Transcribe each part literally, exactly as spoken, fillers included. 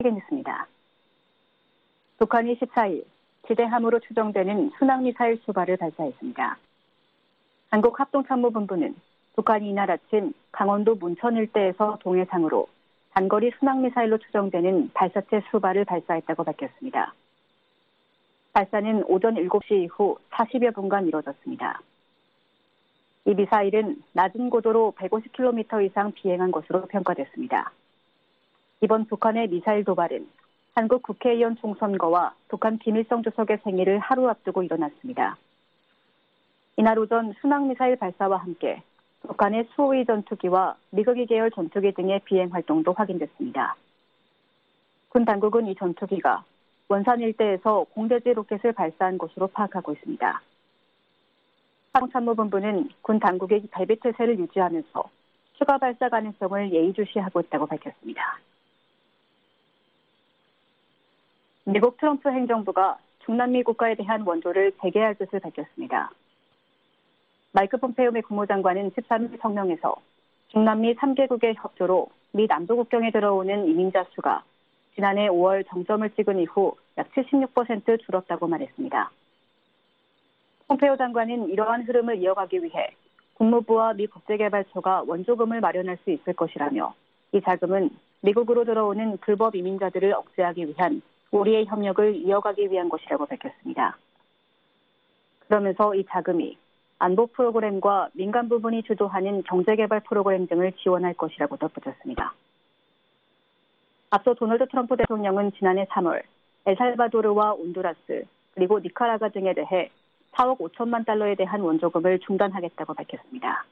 세계뉴스입니다. 북한이 십사일 지대함으로 추정되는 순항미사일 수 발을 발사했습니다. 한국합동참모본부는 북한이 이날 아침 강원도 문천 일대에서 동해상으로 단거리 순항미사일로 추정되는 발사체 수 발을 발사했다고 밝혔습니다. 발사는 오전 일곱 시 이후 사십여 분간 이뤄졌습니다. 이 미사일은 낮은 고도로 백오십 킬로미터 이상 비행한 것으로 평가됐습니다. 이번 북한의 미사일 도발은 한국 국회의원 총선거와 북한 김일성 주석의 생일을 하루 앞두고 일어났습니다. 이날 오전 순항미사일 발사와 함께 북한의 수호위 전투기와 미그기 계열 전투기 등의 비행 활동도 확인됐습니다. 군 당국은 이 전투기가 원산 일대에서 공대지 로켓을 발사한 것으로 파악하고 있습니다. 합동참모본부는 군 당국의 대비태세를 유지하면서 추가 발사 가능성을 예의주시하고 있다고 밝혔습니다. 미국 트럼프 행정부가 중남미 국가에 대한 원조를 재개할 뜻을 밝혔습니다. 마이크 폼페이오 미 국무장관은 십삼일 성명에서 중남미 삼 개국의 협조로 미 남부 국경에 들어오는 이민자 수가 지난해 오월 정점을 찍은 이후 약 칠십육 퍼센트 줄었다고 말했습니다. 폼페이오 장관은 이러한 흐름을 이어가기 위해 국무부와 미 국제개발처가 원조금을 마련할 수 있을 것이라며 이 자금은 미국으로 들어오는 불법 이민자들을 억제하기 위한 우리의 협력을 이어가기 위한 것이라고 밝혔습니다. 그러면서 이 자금이 안보 프로그램과 민간 부분이 주도하는 경제개발 프로그램 등을 지원할 것이라고 덧붙였습니다. 앞서 도널드 트럼프 대통령은 지난해 삼월 엘살바도르와 온두라스 그리고 니카라과 등에 대해 사억 오천만 달러에 대한 원조금을 중단하겠다고 밝혔습니다.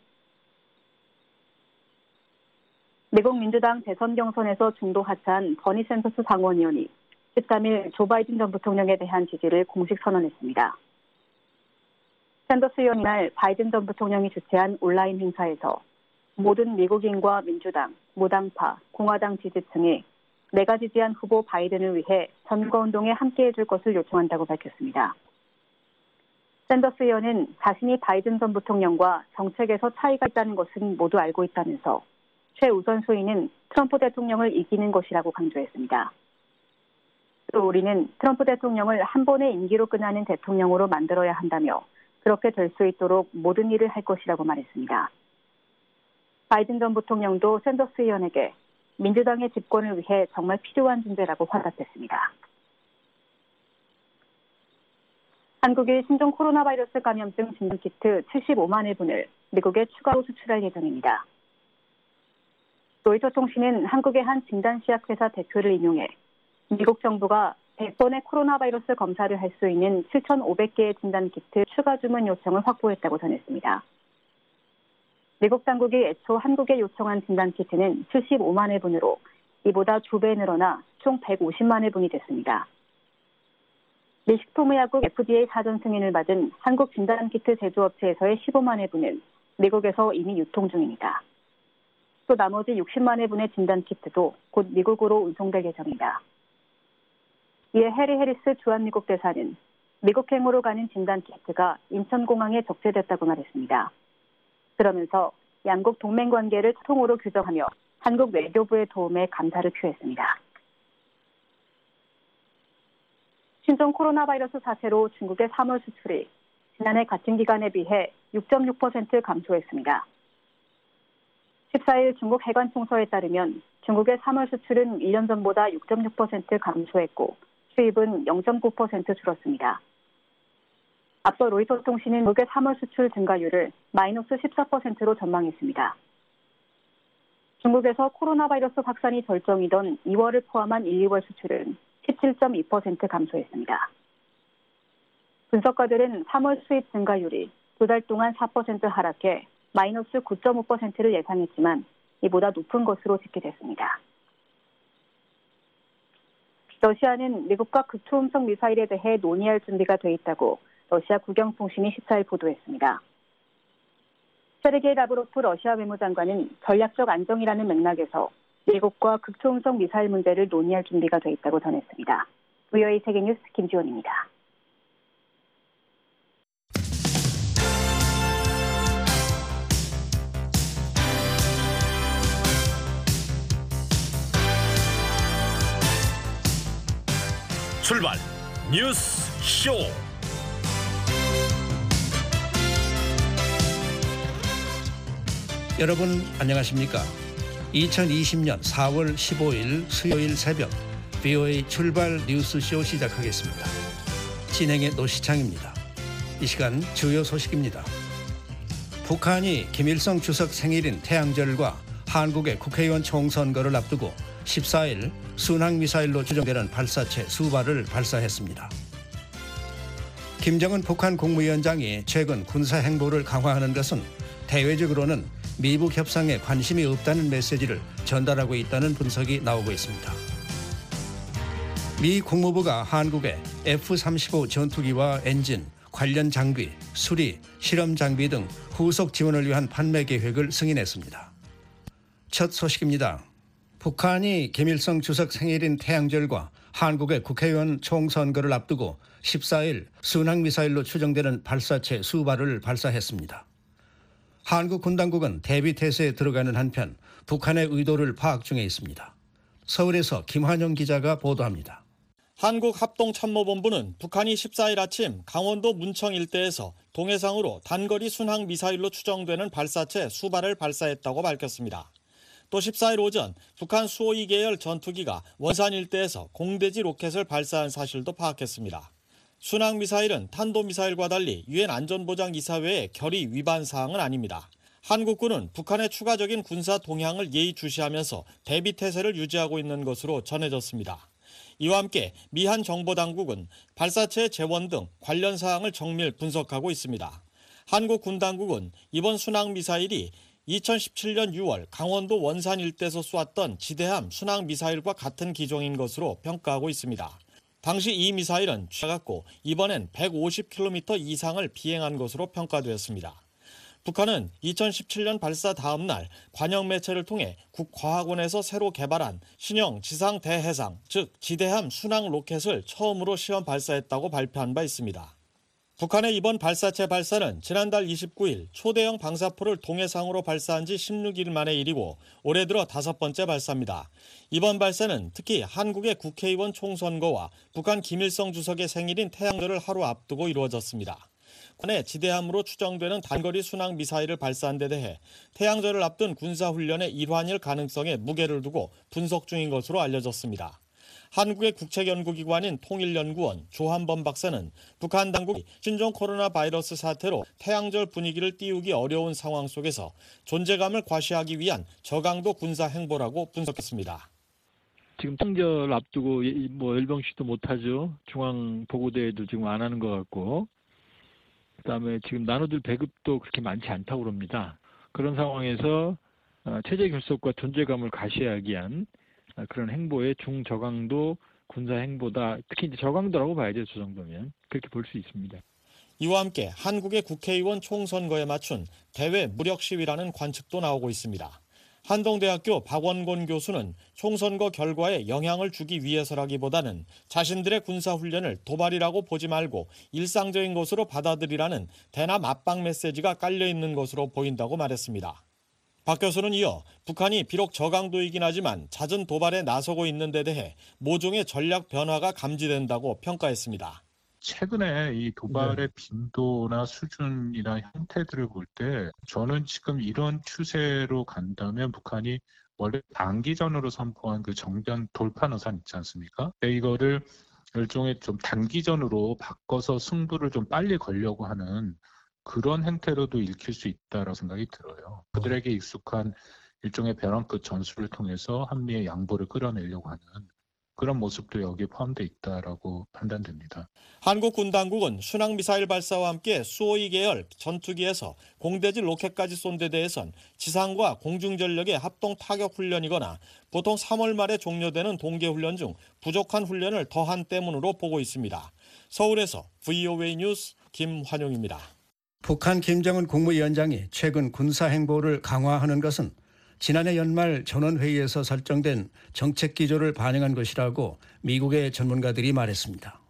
미국 민주당 대선 경선에서 중도 하차한 버니 샌더스 상원의원이 십삼일 조 바이든 전 부통령에 대한 지지를 공식 선언했습니다. 샌더스 의원이 날 바이든 전 부통령이 주최한 온라인 행사에서 모든 미국인과 민주당, 무당파, 공화당 지지층이 내가 지지한 후보 바이든을 위해 선거운동에 함께해 줄 것을 요청한다고 밝혔습니다. 샌더스 의원은 자신이 바이든 전 부통령과 정책에서 차이가 있다는 것은 모두 알고 있다면서 최우선순위는 트럼프 대통령을 이기는 것이라고 강조했습니다. 또 우리는 트럼프 대통령을 한 번의 임기로 끝나는 대통령으로 만들어야 한다며 그렇게 될 수 있도록 모든 일을 할 것이라고 말했습니다. 바이든 전 부통령도 샌더스 의원에게 민주당의 집권을 위해 정말 필요한 존재라고 화답했습니다. 한국이 신종 코로나 바이러스 감염증 진단키트 칠십오만 회분을 미국에 추가로 수출할 예정입니다. 로이터 통신은 한국의 한 진단시약회사 대표를 인용해 미국 정부가 백 번의 코로나 바이러스 검사를 할 수 있는 칠천오백 개의 진단키트 추가 주문 요청을 확보했다고 전했습니다. 미국 당국이 애초 한국에 요청한 진단키트는 칠십오만 회분으로 이보다 두 배 늘어나 총 백오십만 회분이 됐습니다. 미 식품의약국 에프디에이 사전 승인을 받은 한국 진단키트 제조업체에서의 십오만 회분은 미국에서 이미 유통 중입니다. 또 나머지 육십만 회분의 진단키트도 곧 미국으로 운송될 예정입니다. 이에 해리 해리스 주한미국 대사는 미국행으로 가는 진단키트가 인천공항에 적재됐다고 말했습니다. 그러면서 양국 동맹관계를 통으로 규정하며 한국 외교부의 도움에 감사를 표했습니다. 신종 코로나 바이러스 사태로 중국의 삼월 수출이 지난해 같은 기간에 비해 육 점 육 퍼센트 감소했습니다. 십사일 중국 해관총서에 따르면 중국의 삼월 수출은 일 년 전보다 육 점 육 퍼센트 감소했고 수입은 영 점 구 퍼센트 줄었습니다. 앞서 로이터 통신은 중국의 삼월 수출 증가율을 마이너스 십사 퍼센트로 전망했습니다. 중국에서 코로나 바이러스 확산이 절정이던 이월을 포함한 일, 이월 수출은 십칠 점 이 퍼센트 감소했습니다. 분석가들은 삼월 수입 증가율이 두 달 동안 사 퍼센트 하락해 마이너스 구 점 오 퍼센트를 예상했지만 이보다 높은 것으로 집계됐습니다. 러시아는 미국과 극초음속 미사일에 대해 논의할 준비가 돼 있다고 러시아 국영통신이 십사일 보도했습니다. 세르게이 라브로프 러시아 외무장관은 전략적 안정이라는 맥락에서 미국과 극초음속 미사일 문제를 논의할 준비가 돼 있다고 전했습니다. 브이오에이 세계뉴스 김지원입니다. 출발 뉴스 쇼. 여러분 안녕하십니까? 이천이십년 사월 십오일 수요일 새벽 브이오에이 출발 뉴스쇼 시작하겠습니다. 진행의 노시창입니다. 이 시간 주요 소식입니다. 북한이 김일성 주석 생일인 태양절과 한국의 국회의원 총선거를 앞두고 십사일 순항미사일로 추정되는 발사체 수발을 발사했습니다. 김정은 북한 국무위원장이 최근 군사행보를 강화하는 것은 대외적으로는 미북 협상에 관심이 없다는 메시지를 전달하고 있다는 분석이 나오고 있습니다. 미 국무부가 한국에 에프 삼십오 전투기와 엔진, 관련 장비, 수리, 실험 장비 등 후속 지원을 위한 판매 계획을 승인했습니다. 첫 소식입니다. 북한이 김일성 주석 생일인 태양절과 한국의 국회의원 총선거를 앞두고 십사일 순항미사일로 추정되는 발사체 수발을 발사했습니다. 한국 군 당국은 대비태세에 들어가는 한편 북한의 의도를 파악 중에 있습니다. 서울에서 김환영 기자가 보도합니다. 한국합동참모본부는 북한이 십사일 아침 강원도 문청 일대에서 동해상으로 단거리 순항미사일로 추정되는 발사체 수발을 발사했다고 밝혔습니다. 또 십사일 오전 북한 수호이 계열 전투기가 원산 일대에서 공대지 로켓을 발사한 사실도 파악했습니다. 순항미사일은 탄도미사일과 달리 유엔 안전보장이사회의 결의 위반 사항은 아닙니다. 한국군은 북한의 추가적인 군사 동향을 예의주시하면서 대비태세를 유지하고 있는 것으로 전해졌습니다. 이와 함께 미한 정보당국은 발사체의 재원 등 관련 사항을 정밀 분석하고 있습니다. 한국 군 당국은 이번 순항미사일이 이천십칠년 유월 강원도 원산 일대에서 쏘았던 지대함 순항미사일과 같은 기종인 것으로 평가하고 있습니다. 당시 이 미사일은 작았고 이번엔 백오십 킬로미터 이상을 비행한 것으로 평가되었습니다. 북한은 이천십칠년 발사 다음 날 관영 매체를 통해 국과학원에서 새로 개발한 신형 지상 대해상, 즉 지대함 순항 로켓을 처음으로 시험 발사했다고 발표한 바 있습니다. 북한의 이번 발사체 발사는 지난달 이십구일 초대형 방사포를 동해상으로 발사한 지 십육일 만의 일이고 올해 들어 다섯 번째 발사입니다. 이번 발사는 특히 한국의 국회의원 총선거와 북한 김일성 주석의 생일인 태양절을 하루 앞두고 이루어졌습니다. 북한의 지대함으로 추정되는 단거리 순항 미사일을 발사한 데 대해 태양절을 앞둔 군사훈련의 일환일 가능성에 무게를 두고 분석 중인 것으로 알려졌습니다. 한국의 국책연구기관인 통일연구원 조한범 박사는 북한 당국이 신종 코로나 바이러스 사태로 태양절 분위기를 띄우기 어려운 상황 속에서 존재감을 과시하기 위한 저강도 군사 행보라고 분석했습니다. 지금 태양절 앞두고 뭐 열병식도 못하죠. 중앙보고대회도 지금 안 하는 것 같고, 그다음에 지금 나눠줄 배급도 그렇게 많지 않다고 그럽니다. 그런 상황에서 체제 결속과 존재감을 과시하기 위한 그런 행보의 중저강도 군사 행보다, 특히 이제 저강도라고 봐야죠. 저 정도면 그렇게 볼 수 있습니다. 이와 함께 한국의 국회의원 총선거에 맞춘 대외 무력 시위라는 관측도 나오고 있습니다. 한동대학교 박원곤 교수는 총선거 결과에 영향을 주기 위해서라기보다는 자신들의 군사훈련을 도발이라고 보지 말고 일상적인 것으로 받아들이라는 대남 압박 메시지가 깔려있는 것으로 보인다고 말했습니다. 박 교수는 이어 북한이 비록 저강도이긴 하지만 잦은 도발에 나서고 있는 데 대해 모종의 전략 변화가 감지된다고 평가했습니다. 최근에 이 도발의 네. 빈도나 수준이나 형태들을 볼 때 저는 지금 이런 추세로 간다면 북한이 원래 단기전으로 선포한 그 정전 돌파노선 있지 않습니까? 이거를 일종의 좀 단기전으로 바꿔서 승부를 좀 빨리 걸려고 하는 그런 행태로도 읽힐 수 있다라고 생각이 들어요. 그들에게 익숙한 일종의 벼랑 끝 전술을 통해서 한미의 양보를 끌어내려고 하는 그런 모습도 여기에 포함되어 있다라고 판단됩니다. 한국 군 당국은 순항미사일 발사와 함께 수호이 계열 전투기에서 공대지 로켓까지 쏜 데 대해선 지상과 공중전력의 합동 타격 훈련이거나 보통 삼월 말에 종료되는 동계훈련 중 부족한 훈련을 더한 때문으로 보고 있습니다. 서울에서 브이오에이 뉴스 김환용입니다. 북한 김정은 국무위원장이 최근 군사 행보를 강화하는 것은 지난해 연말 전원회의에서 설정된 정책 기조를 반영한 것이라고 미국의 전문가들이 말했습니다.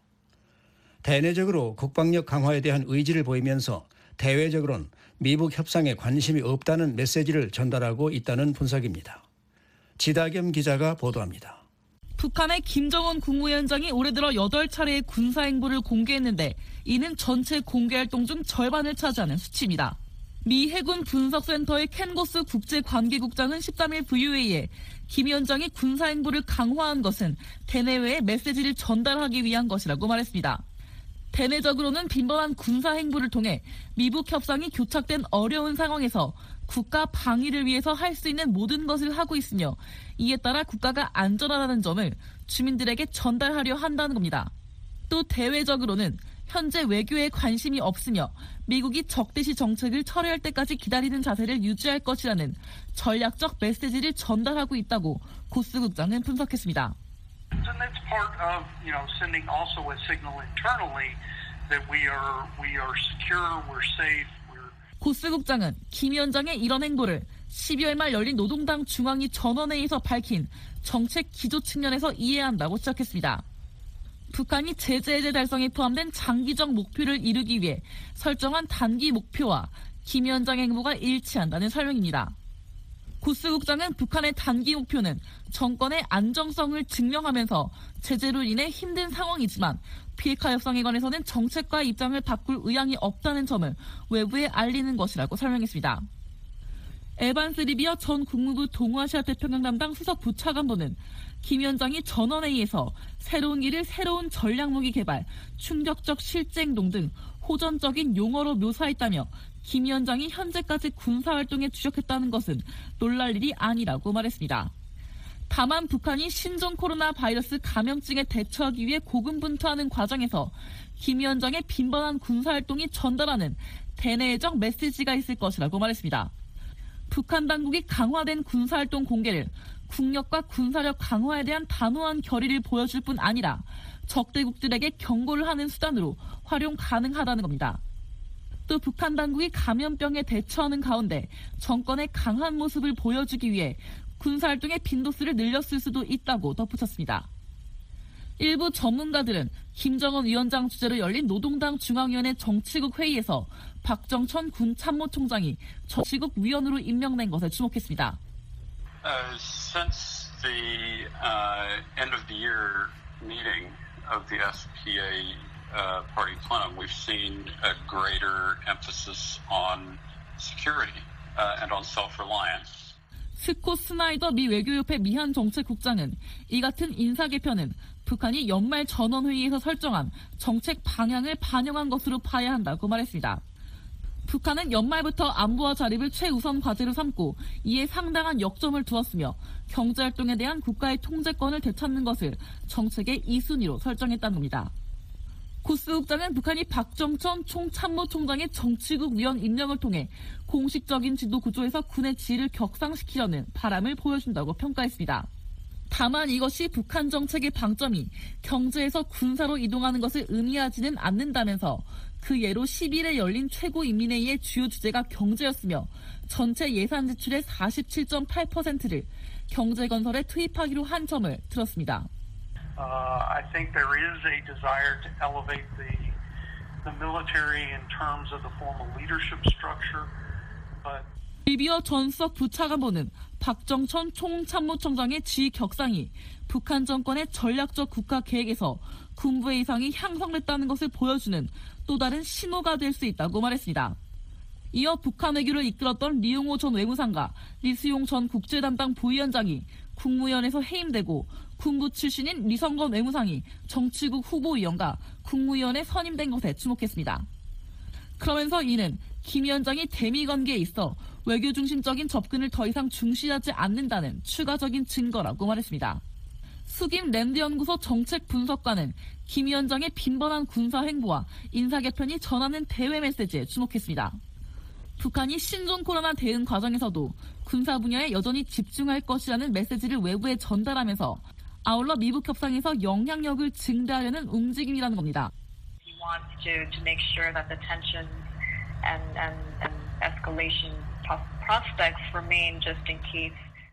대내적으로 국방력 강화에 대한 의지를 보이면서 대외적으로는 미북 협상에 관심이 없다는 메시지를 전달하고 있다는 분석입니다. 지다겸 기자가 보도합니다. 북한의 김정은 국무위원장이 올해 들어 여덟 차례의 군사행보를 공개했는데 이는 전체 공개활동 중 절반을 차지하는 수치입니다. 미 해군 분석센터의 켄고스 국제관계국장은 십삼 일 브이오에이에 김 위원장이 군사행보를 강화한 것은 대내외에 메시지를 전달하기 위한 것이라고 말했습니다. 대내적으로는 빈번한 군사행보를 통해 미북 협상이 교착된 어려운 상황에서 국가 방위를 위해서 할 수 있는 모든 것을 하고 있으며 이에 따라 국가가 안전하다는 점을 주민들에게 전달하려 한다는 겁니다. 또 대외적으로는 현재 외교에 관심이 없으며 미국이 적대시 정책을 철회할 때까지 기다리는 자세를 유지할 것이라는 전략적 메시지를 전달하고 있다고 고스 국장은 분석했습니다. And that's part of, you know, sending also a signal internally that we are we are secure, we're safe. We're... 고스 국장은 김 위원장의 이런 행보를 십이월 말 열린 노동당 중앙위 전원회의에서 밝힌 정책 기조 측면에서 이해해야 한다고 지적했습니다. 북한이 제재 해제 달성에 포함된 장기적 목표를 이루기 위해 설정한 단기 목표와 김 위원장의 행보가 일치한다는 설명입니다. 고스 국장은 북한의 단기 목표는 정권의 안정성을 증명하면서 제재로 인해 힘든 상황이지만 비핵화 협상에 관해서는 정책과 입장을 바꿀 의향이 없다는 점을 외부에 알리는 것이라고 설명했습니다. 에반스 리비어 전 국무부 동아시아 태평양 담당 수석 부차관보는 김 위원장이 전원회의에서 새로운 길을 새로운 전략무기 개발, 충격적 실제행동 등 호전적인 용어로 묘사했다며 김 위원장이 현재까지 군사활동에 주력했다는 것은 놀랄 일이 아니라고 말했습니다. 다만 북한이 신종 코로나 바이러스 감염증에 대처하기 위해 고군분투하는 과정에서 김 위원장의 빈번한 군사활동이 전달하는 대내적 메시지가 있을 것이라고 말했습니다. 북한 당국이 강화된 군사활동 공개를 국력과 군사력 강화에 대한 단호한 결의를 보여줄 뿐 아니라 적대국들에게 경고를 하는 수단으로 활용 가능하다는 겁니다. 또 북한 당국이 감염병에 대처하는 가운데 정권의 강한 모습을 보여주기 위해 군사활동의 빈도수를 늘렸을 수도 있다고 덧붙였습니다. 일부 전문가들은 김정은 위원장 주재로 열린 노동당 중앙위원회 정치국 회의에서 박정천 군 참모총장이 정치국 위원으로 임명된 것에 주목했습니다. Uh, since the uh, end of the year meeting of the S P A uh, party plenum, we've seen a greater emphasis on security uh, and on self-reliance. 스콧 스나이더 미 외교협회 미한 정책국장은 이 같은 인사 개편은 북한이 연말 전원회의에서 설정한 정책 방향을 반영한 것으로 봐야 한다고 말했습니다. 북한은 연말부터 안보와 자립을 최우선 과제로 삼고 이에 상당한 역점을 두었으며 경제활동에 대한 국가의 통제권을 되찾는 것을 정책의 이 순위로 설정했다는 겁니다. 고스 국장은 북한이 박정천 총참모총장의 정치국 위원 임명을 통해 공식적인 지도 구조에서 군의 지위를 격상시키려는 바람을 보여준다고 평가했습니다. 다만 이것이 북한 정책의 방점이 경제에서 군사로 이동하는 것을 의미하지는 않는다면서 그 예로 십 일에 열린 최고인민회의의 주요 주제가 경제였으며 전체 예산 지출의 사십칠 점 팔 퍼센트를 경제건설에 투입하기로 한 점을 들었습니다. Uh, I think there is a desire to elevate the the military in terms of the formal leadership structure, but 리비어 전수석 부차관보는 박정천 총참모총장의 지위 격상이 북한 정권의 전략적 국가 계획에서 군부의 이상이 향상됐다는 것을 보여주는 또 다른 신호가 될 수 있다고 말했습니다. 이어 북한 외교를 이끌었던 리용호 전 외무상과 리수용 전 국제담당 부위원장이 국무위원회에서 해임되고 군부 출신인 리성건 외무상이 정치국 후보위원과 국무위원에 선임된 것에 주목했습니다. 그러면서 이는 김 위원장이 대미 관계에 있어 외교 중심적인 접근을 더 이상 중시하지 않는다는 추가적인 증거라고 말했습니다. 수김 랜드연구소 정책분석관은 김 위원장의 빈번한 군사 행보와 인사 개편이 전하는 대외 메시지에 주목했습니다. 북한이 신종 코로나 대응 과정에서도 군사 분야에 여전히 집중할 것이라는 메시지를 외부에 전달하면서 아울러 미북 협상에서 영향력을 증대하려는 움직임이라는 겁니다. He wants to to make sure that the tension and and and escalation prospects remain just in case.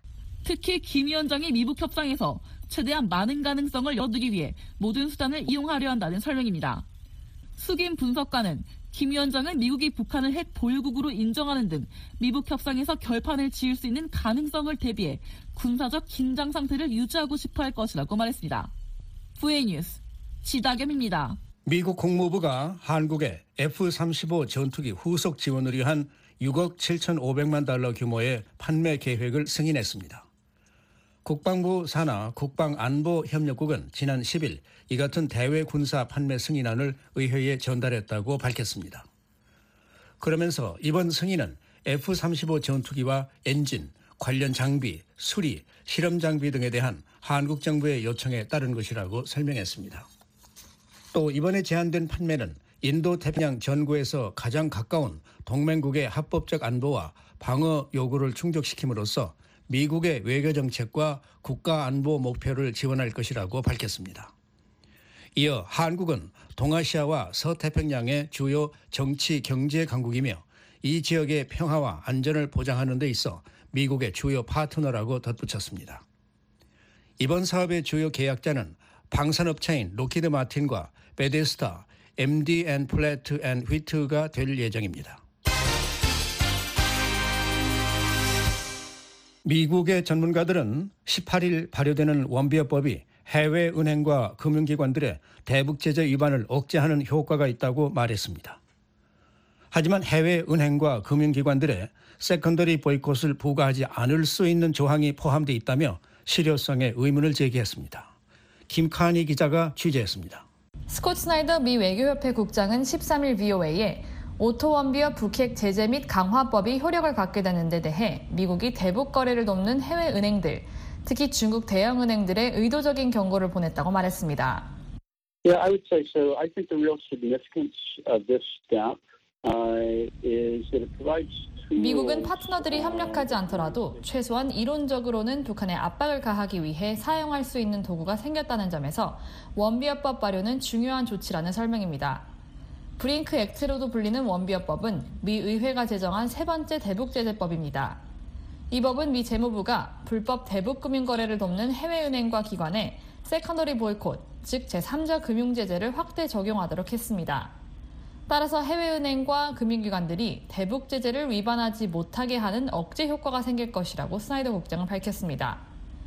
특히 김 위원장이 미북 협상에서 최대한 많은 가능성을 열어두기 위해 모든 수단을 이용하려 한다는 설명입니다. 수김 분석가는 김 위원장은 미국이 북한을 핵 보유국으로 인정하는 등 미북 협상에서 결판을 지을 수 있는 가능성을 대비해 군사적 긴장 상태를 유지하고 싶어 할 것이라고 말했습니다. 브이에이 뉴스 지다겸입니다. 미국 국무부가 한국에 에프 삼십오 전투기 후속 지원을 위한 육억 칠천오백만 달러 규모의 판매 계획을 승인했습니다. 국방부 산하 국방안보협력국은 지난 십일 이 같은 대외 군사 판매 승인안을 의회에 전달했다고 밝혔습니다. 그러면서 이번 승인은 에프 삼십오 전투기와 엔진, 관련 장비, 수리, 실험 장비 등에 대한 한국 정부의 요청에 따른 것이라고 설명했습니다. 또 이번에 제한된 판매는 인도태평양 전구에서 가장 가까운 동맹국의 합법적 안보와 방어 요구를 충족시킴으로써 미국의 외교정책과 국가안보 목표를 지원할 것이라고 밝혔습니다. 이어 한국은 동아시아와 서태평양의 주요 정치 경제 강국이며 이 지역의 평화와 안전을 보장하는 데 있어 미국의 주요 파트너라고 덧붙였습니다. 이번 사업의 주요 계약자는 방산업체인 로키드 마틴과 베데스타, 엠디 앤 플래트 앤 휘트가 될 예정입니다. 미국의 전문가들은 십팔 일 발효되는 원비어법이 해외 은행과 금융기관들의 대북 제재 위반을 억제하는 효과가 있다고 말했습니다. 하지만 해외 은행과 금융기관들의 세컨더리 보이콧을 부과하지 않을 수 있는 조항이 포함되어 있다며 실효성에 의문을 제기했습니다. 김카니 기자가 취재했습니다. 스콧 스나이더 미 외교협회 국장은 십삼 일 브이오에이에 오토원비어 북핵 제재 및 강화법이 효력을 갖게 되는 데 대해 미국이 대북 거래를 돕는 해외 은행들, 특히 중국 대형 은행들의 의도적인 경고를 보냈다고 말했습니다. Yeah, I would say so. I think the real significance of this step uh, is that it provides 미국은 파트너들이 협력하지 않더라도 최소한 이론적으로는 북한에 압박을 가하기 위해 사용할 수 있는 도구가 생겼다는 점에서 원비어법 발효는 중요한 조치라는 설명입니다. 브링크 액트로도 불리는 원비어법은 미 의회가 제정한 세 번째 대북제재법입니다. 이 법은 미 재무부가 불법 대북 금융 거래를 돕는 해외은행과 기관에 세컨더리 보이콧, 즉 제삼자 금융제재를 확대 적용하도록 했습니다. 따라서 해외은행과 금융기관들이 대북 제재를 위반하지 못하게 하는 억제 효과가 생길 것이라고 스나이더 국장은 밝혔습니다.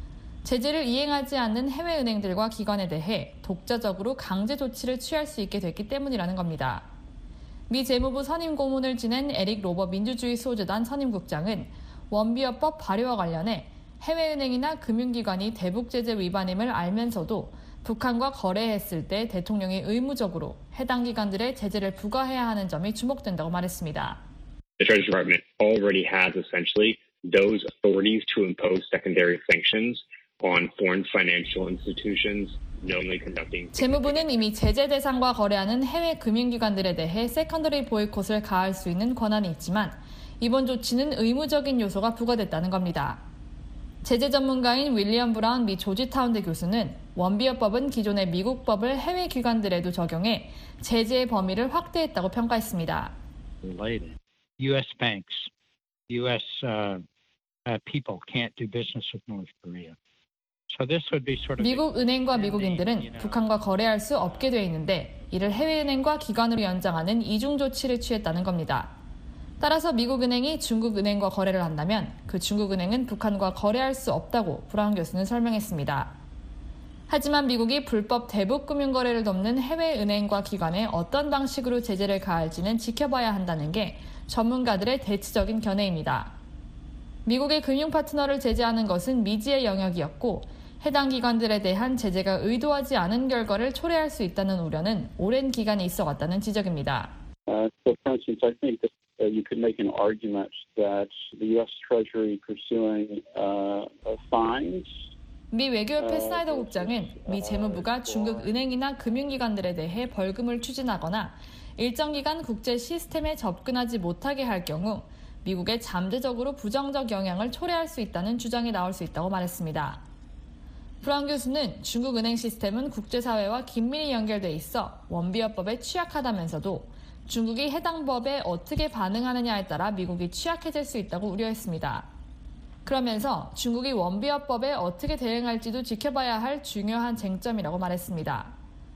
제재를 이행하지 않는 해외은행들과 기관에 대해 독자적으로 강제 조치를 취할 수 있게 됐기 때문이라는 겁니다. 미 재무부 선임 고문을 지낸 에릭 로버 민주주의 수호재단 선임국장은 원비어법 발효와 관련해 해외은행이나 금융기관이 대북 제재 위반임을 알면서도 북한과 거래했을 때 대통령이 의무적으로 해당 기관들의 제재를 부과해야 하는 점이 주목된다고 말했습니다. The Treasury Department already has essentially those authorities to impose secondary sanctions on foreign financial institutions knowingly conducting. 재무부는 이미 제재 대상과 거래하는 해외 금융기관들에 대해 세컨더리 보이콧을 가할 수 있는 권한이 있지만 이번 조치는 의무적인 요소가 부과됐다는 겁니다. 제재 전문가인 윌리엄 브라운 미 조지타운대 교수는 원비어법은 기존의 미국 법을 해외 기관들에도 적용해 제재의 범위를 확대했다고 평가했습니다. U S banks, U S uh, uh, people can't do business with North Korea. So this would be sort of 미국 은행과 미국인들은 북한과 거래할 수 없게 돼 있는데 이를 해외은행과 기관으로 연장하는 이중 조치를 취했다는 겁니다. 따라서 미국 은행이 중국 은행과 거래를 한다면 그 중국 은행은 북한과 거래할 수 없다고 브라운 교수는 설명했습니다. 하지만 미국이 불법 대북 금융 거래를 돕는 해외 은행과 기관에 어떤 방식으로 제재를 가할지는 지켜봐야 한다는 게 전문가들의 대치적인 견해입니다. 미국의 금융 파트너를 제재하는 것은 미지의 영역이었고 해당 기관들에 대한 제재가 의도하지 않은 결과를 초래할 수 있다는 우려는 오랜 기간이 있어 왔다는 지적입니다. Uh, so for instance, I think that uh, you could make an argument that the U S Treasury pursuing uh, fines. 미 외교협회 스나이더 국장은 미 재무부가 중국 은행이나 금융기관들에 대해 벌금을 추진하거나 일정 기간 국제 시스템에 접근하지 못하게 할 경우 미국에 잠재적으로 부정적 영향을 초래할 수 있다는 주장이 나올 수 있다고 말했습니다. 브라운 교수는 중국 은행 시스템은 국제사회와 긴밀히 연결돼 있어 원비어법에 취약하다면서도 중국이 해당 법에 어떻게 반응하느냐에 따라 미국이 취약해질 수 있다고 우려했습니다. 그러면서 중국이 원비어법에 어떻게 대응할지도 지켜봐야 할 중요한 쟁점이라고 말했습니다.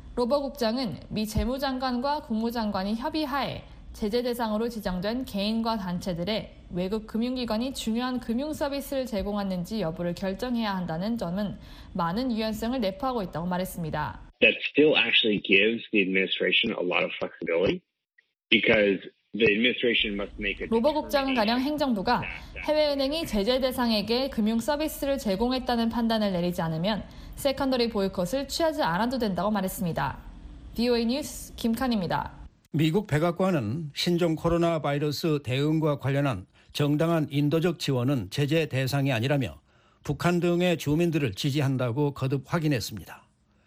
로버 국장은 미 재무장관과 국무장관이 협의하에 제재 대상으로 지정된 개인과 단체들의 외국 금융기관이 중요한 금융 서비스를 제공하는지 여부를 결정해야 한다는 점은 많은 유연성을 내포하고 있다고 말했습니다. That still actually gives the administration a lot of flexibility because the administration must make a 로버 국장은 가령 행정부가 해외은행이 제재 대상에게 금융 서비스를 제공했다는 판단을 내리지 않으면 세컨더리 보이콧을 취하지 않아도 된다고 말했습니다. 브이오에이 뉴스 김칸입니다. 미국 백악관은 신종 코로나 바이러스 대응과 관련한 정당한 인도적 지원은 제재 대상이 아니라며 북한 등의 주민들을 지지한다고 거듭 확인했습니다.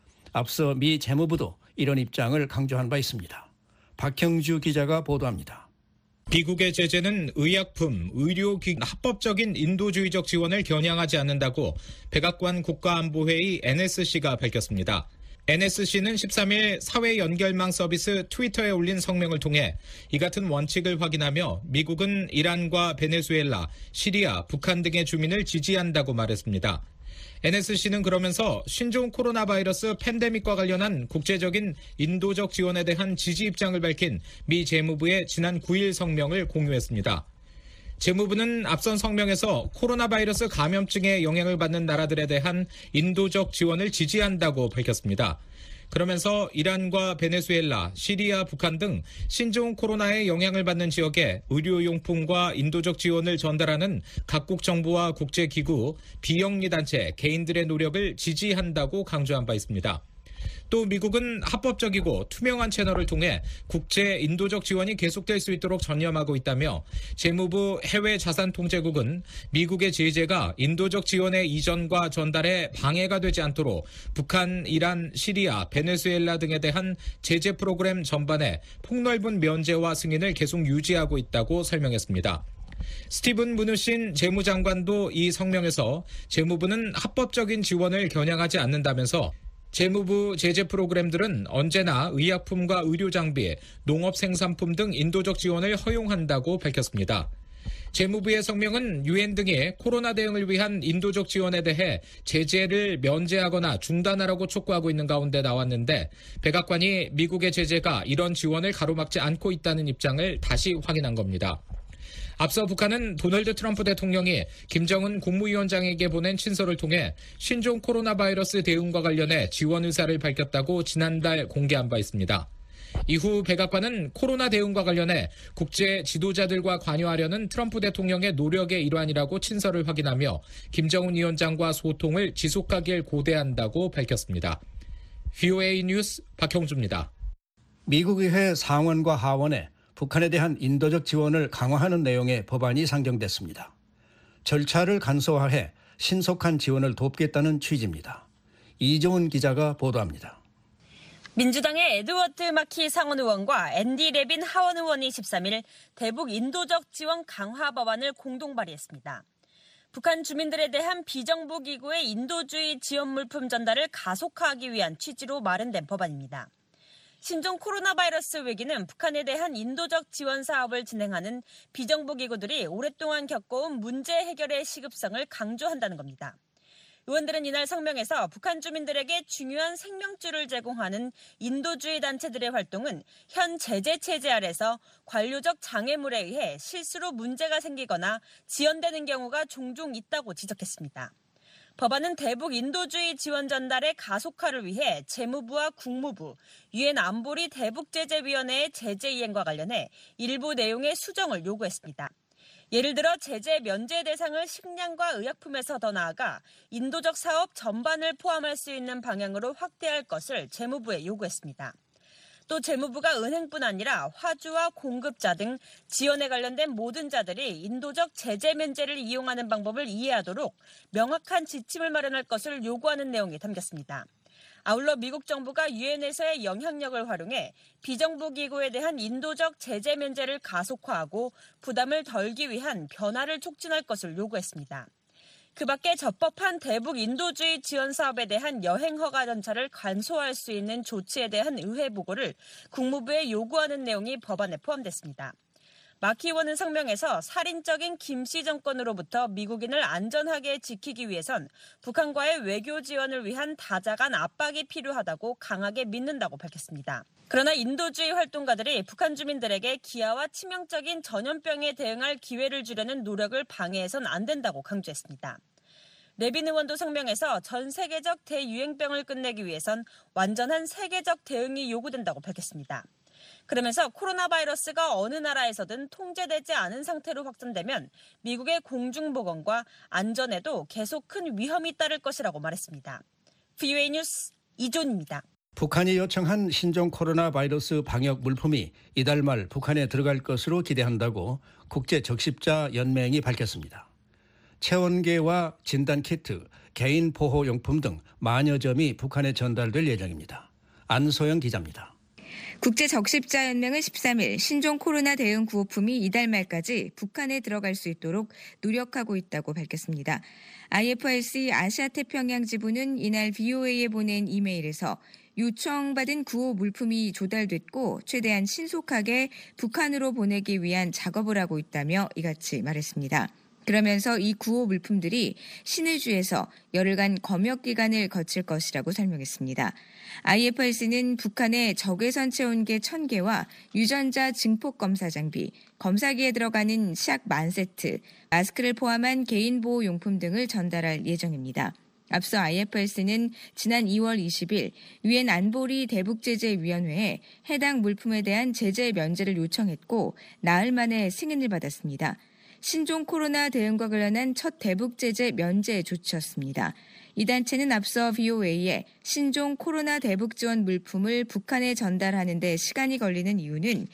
앞서 미 재무부도 이런 입장을 강조한 바 있습니다. 박형주 기자가 보도합니다. 미국의 제재는 의약품, 의료기기 합법적인 인도주의적 지원을 겨냥하지 않는다고 백악관 국가안보회의 엔에스씨가 밝혔습니다. 엔에스씨는 십삼 일 사회 연결망 서비스 트위터에 올린 성명을 통해 이 같은 원칙을 확인하며 미국은 이란과 베네수엘라, 시리아, 북한 등의 주민을 지지한다고 말했습니다. 엔에스씨는 그러면서 신종 코로나 바이러스 팬데믹과 관련한 국제적인 인도적 지원에 대한 지지 입장을 밝힌 미 재무부의 지난 구 일 성명을 공유했습니다. 재무부는 앞선 성명에서 코로나 바이러스 감염증에 영향을 받는 나라들에 대한 인도적 지원을 지지한다고 밝혔습니다. 그러면서 이란과 베네수엘라, 시리아, 북한 등 신종 코로나에 영향을 받는 지역에 의료용품과 인도적 지원을 전달하는 각국 정부와 국제기구, 비영리 단체, 개인들의 노력을 지지한다고 강조한 바 있습니다. 또 미국은 합법적이고 투명한 채널을 통해 국제 인도적 지원이 계속될 수 있도록 전념하고 있다며 재무부 해외자산통제국은 미국의 제재가 인도적 지원의 이전과 전달에 방해가 되지 않도록 북한, 이란, 시리아, 베네수엘라 등에 대한 제재 프로그램 전반에 폭넓은 면제와 승인을 계속 유지하고 있다고 설명했습니다. 스티븐 무누신 재무장관도 이 성명에서 재무부는 합법적인 지원을 겨냥하지 않는다면서 재무부 제재 프로그램들은 언제나 의약품과 의료장비, 농업생산품 등 인도적 지원을 허용한다고 밝혔습니다. 재무부의 성명은 유엔 등이 코로나 대응을 위한 인도적 지원에 대해 제재를 면제하거나 중단하라고 촉구하고 있는 가운데 나왔는데 백악관이 미국의 제재가 이런 지원을 가로막지 않고 있다는 입장을 다시 확인한 겁니다. 앞서 북한은 도널드 트럼프 대통령이 김정은 국무위원장에게 보낸 친서를 통해 신종 코로나 바이러스 대응과 관련해 지원 의사를 밝혔다고 지난달 공개한 바 있습니다. 이후 백악관은 코로나 대응과 관련해 국제 지도자들과 관여하려는 트럼프 대통령의 노력의 일환이라고 친서를 확인하며 김정은 위원장과 소통을 지속하길 고대한다고 밝혔습니다. 브이오에이 뉴스 박형주입니다. 미국의회 상원과 하원에 북한에 대한 인도적 지원을 강화하는 내용의 법안이 상정됐습니다. 절차를 간소화해 신속한 지원을 돕겠다는 취지입니다. 이종훈 기자가 보도합니다. 민주당의 에드워드 마키 상원 의원과 앤디 레빈 하원 의원이 십삼 일 대북 인도적 지원 강화 법안을 공동 발의했습니다. 북한 주민들에 대한 비정부 기구의 인도주의 지원 물품 전달을 가속화하기 위한 취지로 마련된 법안입니다. 신종 코로나 바이러스 위기는 북한에 대한 인도적 지원 사업을 진행하는 비정부 기구들이 오랫동안 겪어온 문제 해결의 시급성을 강조한다는 겁니다. 의원들은 이날 성명에서 북한 주민들에게 중요한 생명줄을 제공하는 인도주의 단체들의 활동은 현 제재 체제 아래서 관료적 장애물에 의해 실수로 문제가 생기거나 지연되는 경우가 종종 있다고 지적했습니다. 법안은 대북 인도주의 지원 전달의 가속화를 위해 재무부와 국무부, 유엔 안보리 대북제재위원회의 제재 이행과 관련해 일부 내용의 수정을 요구했습니다. 예를 들어 제재 면제 대상을 식량과 의약품에서 더 나아가 인도적 사업 전반을 포함할 수 있는 방향으로 확대할 것을 재무부에 요구했습니다. 또 재무부가 은행뿐 아니라 화주와 공급자 등 지원에 관련된 모든 자들이 인도적 제재 면제를 이용하는 방법을 이해하도록 명확한 지침을 마련할 것을 요구하는 내용이 담겼습니다. 아울러 미국 정부가 유엔에서의 영향력을 활용해 비정부 기구에 대한 인도적 제재 면제를 가속화하고 부담을 덜기 위한 변화를 촉진할 것을 요구했습니다. 그 밖에 적법한 대북 인도주의 지원 사업에 대한 여행 허가 절차를 간소화할 수 있는 조치에 대한 의회 보고를 국무부에 요구하는 내용이 법안에 포함됐습니다. 마키 의원은 성명에서 살인적인 김씨 정권으로부터 미국인을 안전하게 지키기 위해선 북한과의 외교 지원을 위한 다자간 압박이 필요하다고 강하게 믿는다고 밝혔습니다. 그러나 인도주의 활동가들이 북한 주민들에게 기아와 치명적인 전염병에 대응할 기회를 주려는 노력을 방해해선 안 된다고 강조했습니다. 레빈 의원도 성명에서 전 세계적 대유행병을 끝내기 위해선 완전한 세계적 대응이 요구된다고 밝혔습니다. 그러면서 코로나 바이러스가 어느 나라에서든 통제되지 않은 상태로 확산되면 미국의 공중보건과 안전에도 계속 큰 위험이 따를 것이라고 말했습니다. 브이오에이 뉴스 이존입니다. 북한이 요청한 신종 코로나 바이러스 방역 물품이 이달 말 북한에 들어갈 것으로 기대한다고 국제적십자연맹이 밝혔습니다. 체온계와 진단키트, 개인 보호용품 등 만여 점이 북한에 전달될 예정입니다. 안소영 기자입니다. 국제적십자연맹은 십삼 일 신종 코로나 대응 구호품이 이달 말까지 북한에 들어갈 수 있도록 노력하고 있다고 밝혔습니다. 아이에프알씨 아시아태평양 지부는 이날 브이오에이에 보낸 이메일에서 요청받은 구호 물품이 조달됐고 최대한 신속하게 북한으로 보내기 위한 작업을 하고 있다며 이같이 말했습니다. 그러면서 이 구호 물품들이 신의주에서 열흘간 검역 기간을 거칠 것이라고 설명했습니다. 아이에프알씨는 북한의 적외선 체온계 천 개와 유전자 증폭 검사 장비, 검사기에 들어가는 시약 만 세트, 마스크를 포함한 개인 보호 용품 등을 전달할 예정입니다. 앞서 아이에프알씨는 지난 이월 이십일 유엔 안보리 대북제재위원회에 해당 물품에 대한 제재 면제를 요청했고 나흘 만에 승인을 받았습니다. 신종 코로나 대응과 관련한 첫 대북 제재 면제 조치였습니다. 이 단체는 앞서 브이오에이에 신종 코로나 대북 지원 물품을 북한에 전달하는 데 시간이 걸리는 이유는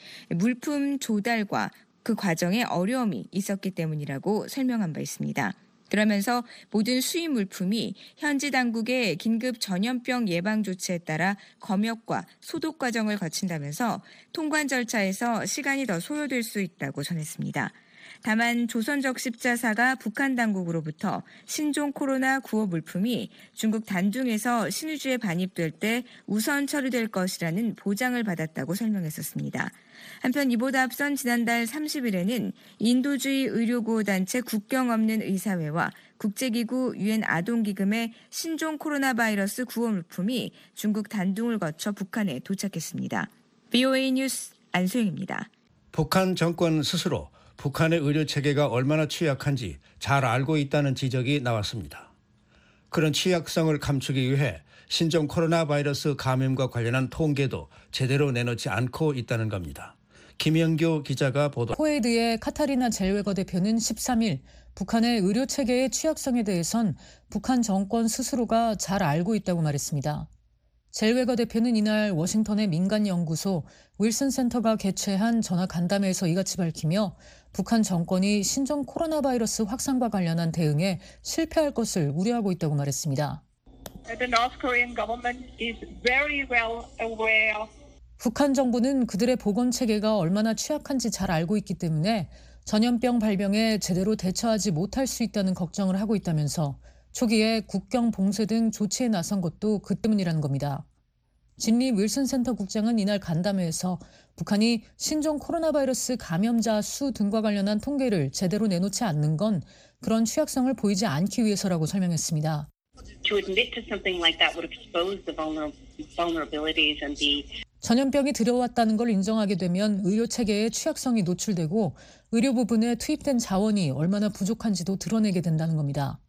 물품 조달과 그 과정에 어려움이 있었기 때문이라고 설명한 바 있습니다. 그러면서 모든 수입 물품이 현지 당국의 긴급 전염병 예방 조치에 따라 검역과 소독 과정을 거친다면서 통관 절차에서 시간이 더 소요될 수 있다고 전했습니다. 다만 조선적십자사가 북한 당국으로부터 신종 코로나 구호 물품이 중국 단둥에서 신의주에 반입될 때 우선 처리될 것이라는 보장을 받았다고 설명했었습니다. 한편 이보다 앞선 지난달 삼십 일에는 인도주의 의료구호단체 국경 없는 의사회와 국제기구 유엔 아동기금의 신종 코로나 바이러스 구호 물품이 중국 단둥을 거쳐 북한에 도착했습니다. 브이오에이 뉴스 안소영입니다. 북한 정권 스스로 북한의 의료체계가 얼마나 취약한지 잘 알고 있다는 지적이 나왔습니다. 그런 취약성을 감추기 위해 신종 코로나 바이러스 감염과 관련한 통계도 제대로 내놓지 않고 있다는 겁니다. 김영교 기자가 보도. 코웨이드의 카타리나 젤웨거 대표는 십삼 일 북한의 의료체계의 취약성에 대해선 북한 정권 스스로가 잘 알고 있다고 말했습니다. 젤웨거 대표는 이날 워싱턴의 민간연구소 윌슨 센터가 개최한 전화 간담회에서 이같이 밝히며 북한 정권이 신종 코로나 바이러스 확산과 관련한 대응에 실패할 것을 우려하고 있다고 말했습니다. The North Korean government is very well aware. 북한 정부는 그들의 보건체계가 얼마나 취약한지 잘 알고 있기 때문에 전염병 발병에 제대로 대처하지 못할 수 있다는 걱정을 하고 있다면서 초기에 국경 봉쇄 등 조치에 나선 것도 그 때문이라는 겁니다. 진리 윌슨 센터 국장은 이날 간담회에서 북한이 신종 코로나 바이러스 감염자 수 등과 관련한 통계를 제대로 내놓지 않는 건 그런 취약성을 보이지 않기 위해서라고 설명했습니다. To admit to something like that would expose the vulnerabilities and the 전염병이 들어왔다는 걸 인정하게 되면 의료체계의 취약성이 노출되고 의료 부분에 투입된 자원이 얼마나 부족한지도 드러내게 된다는 겁니다.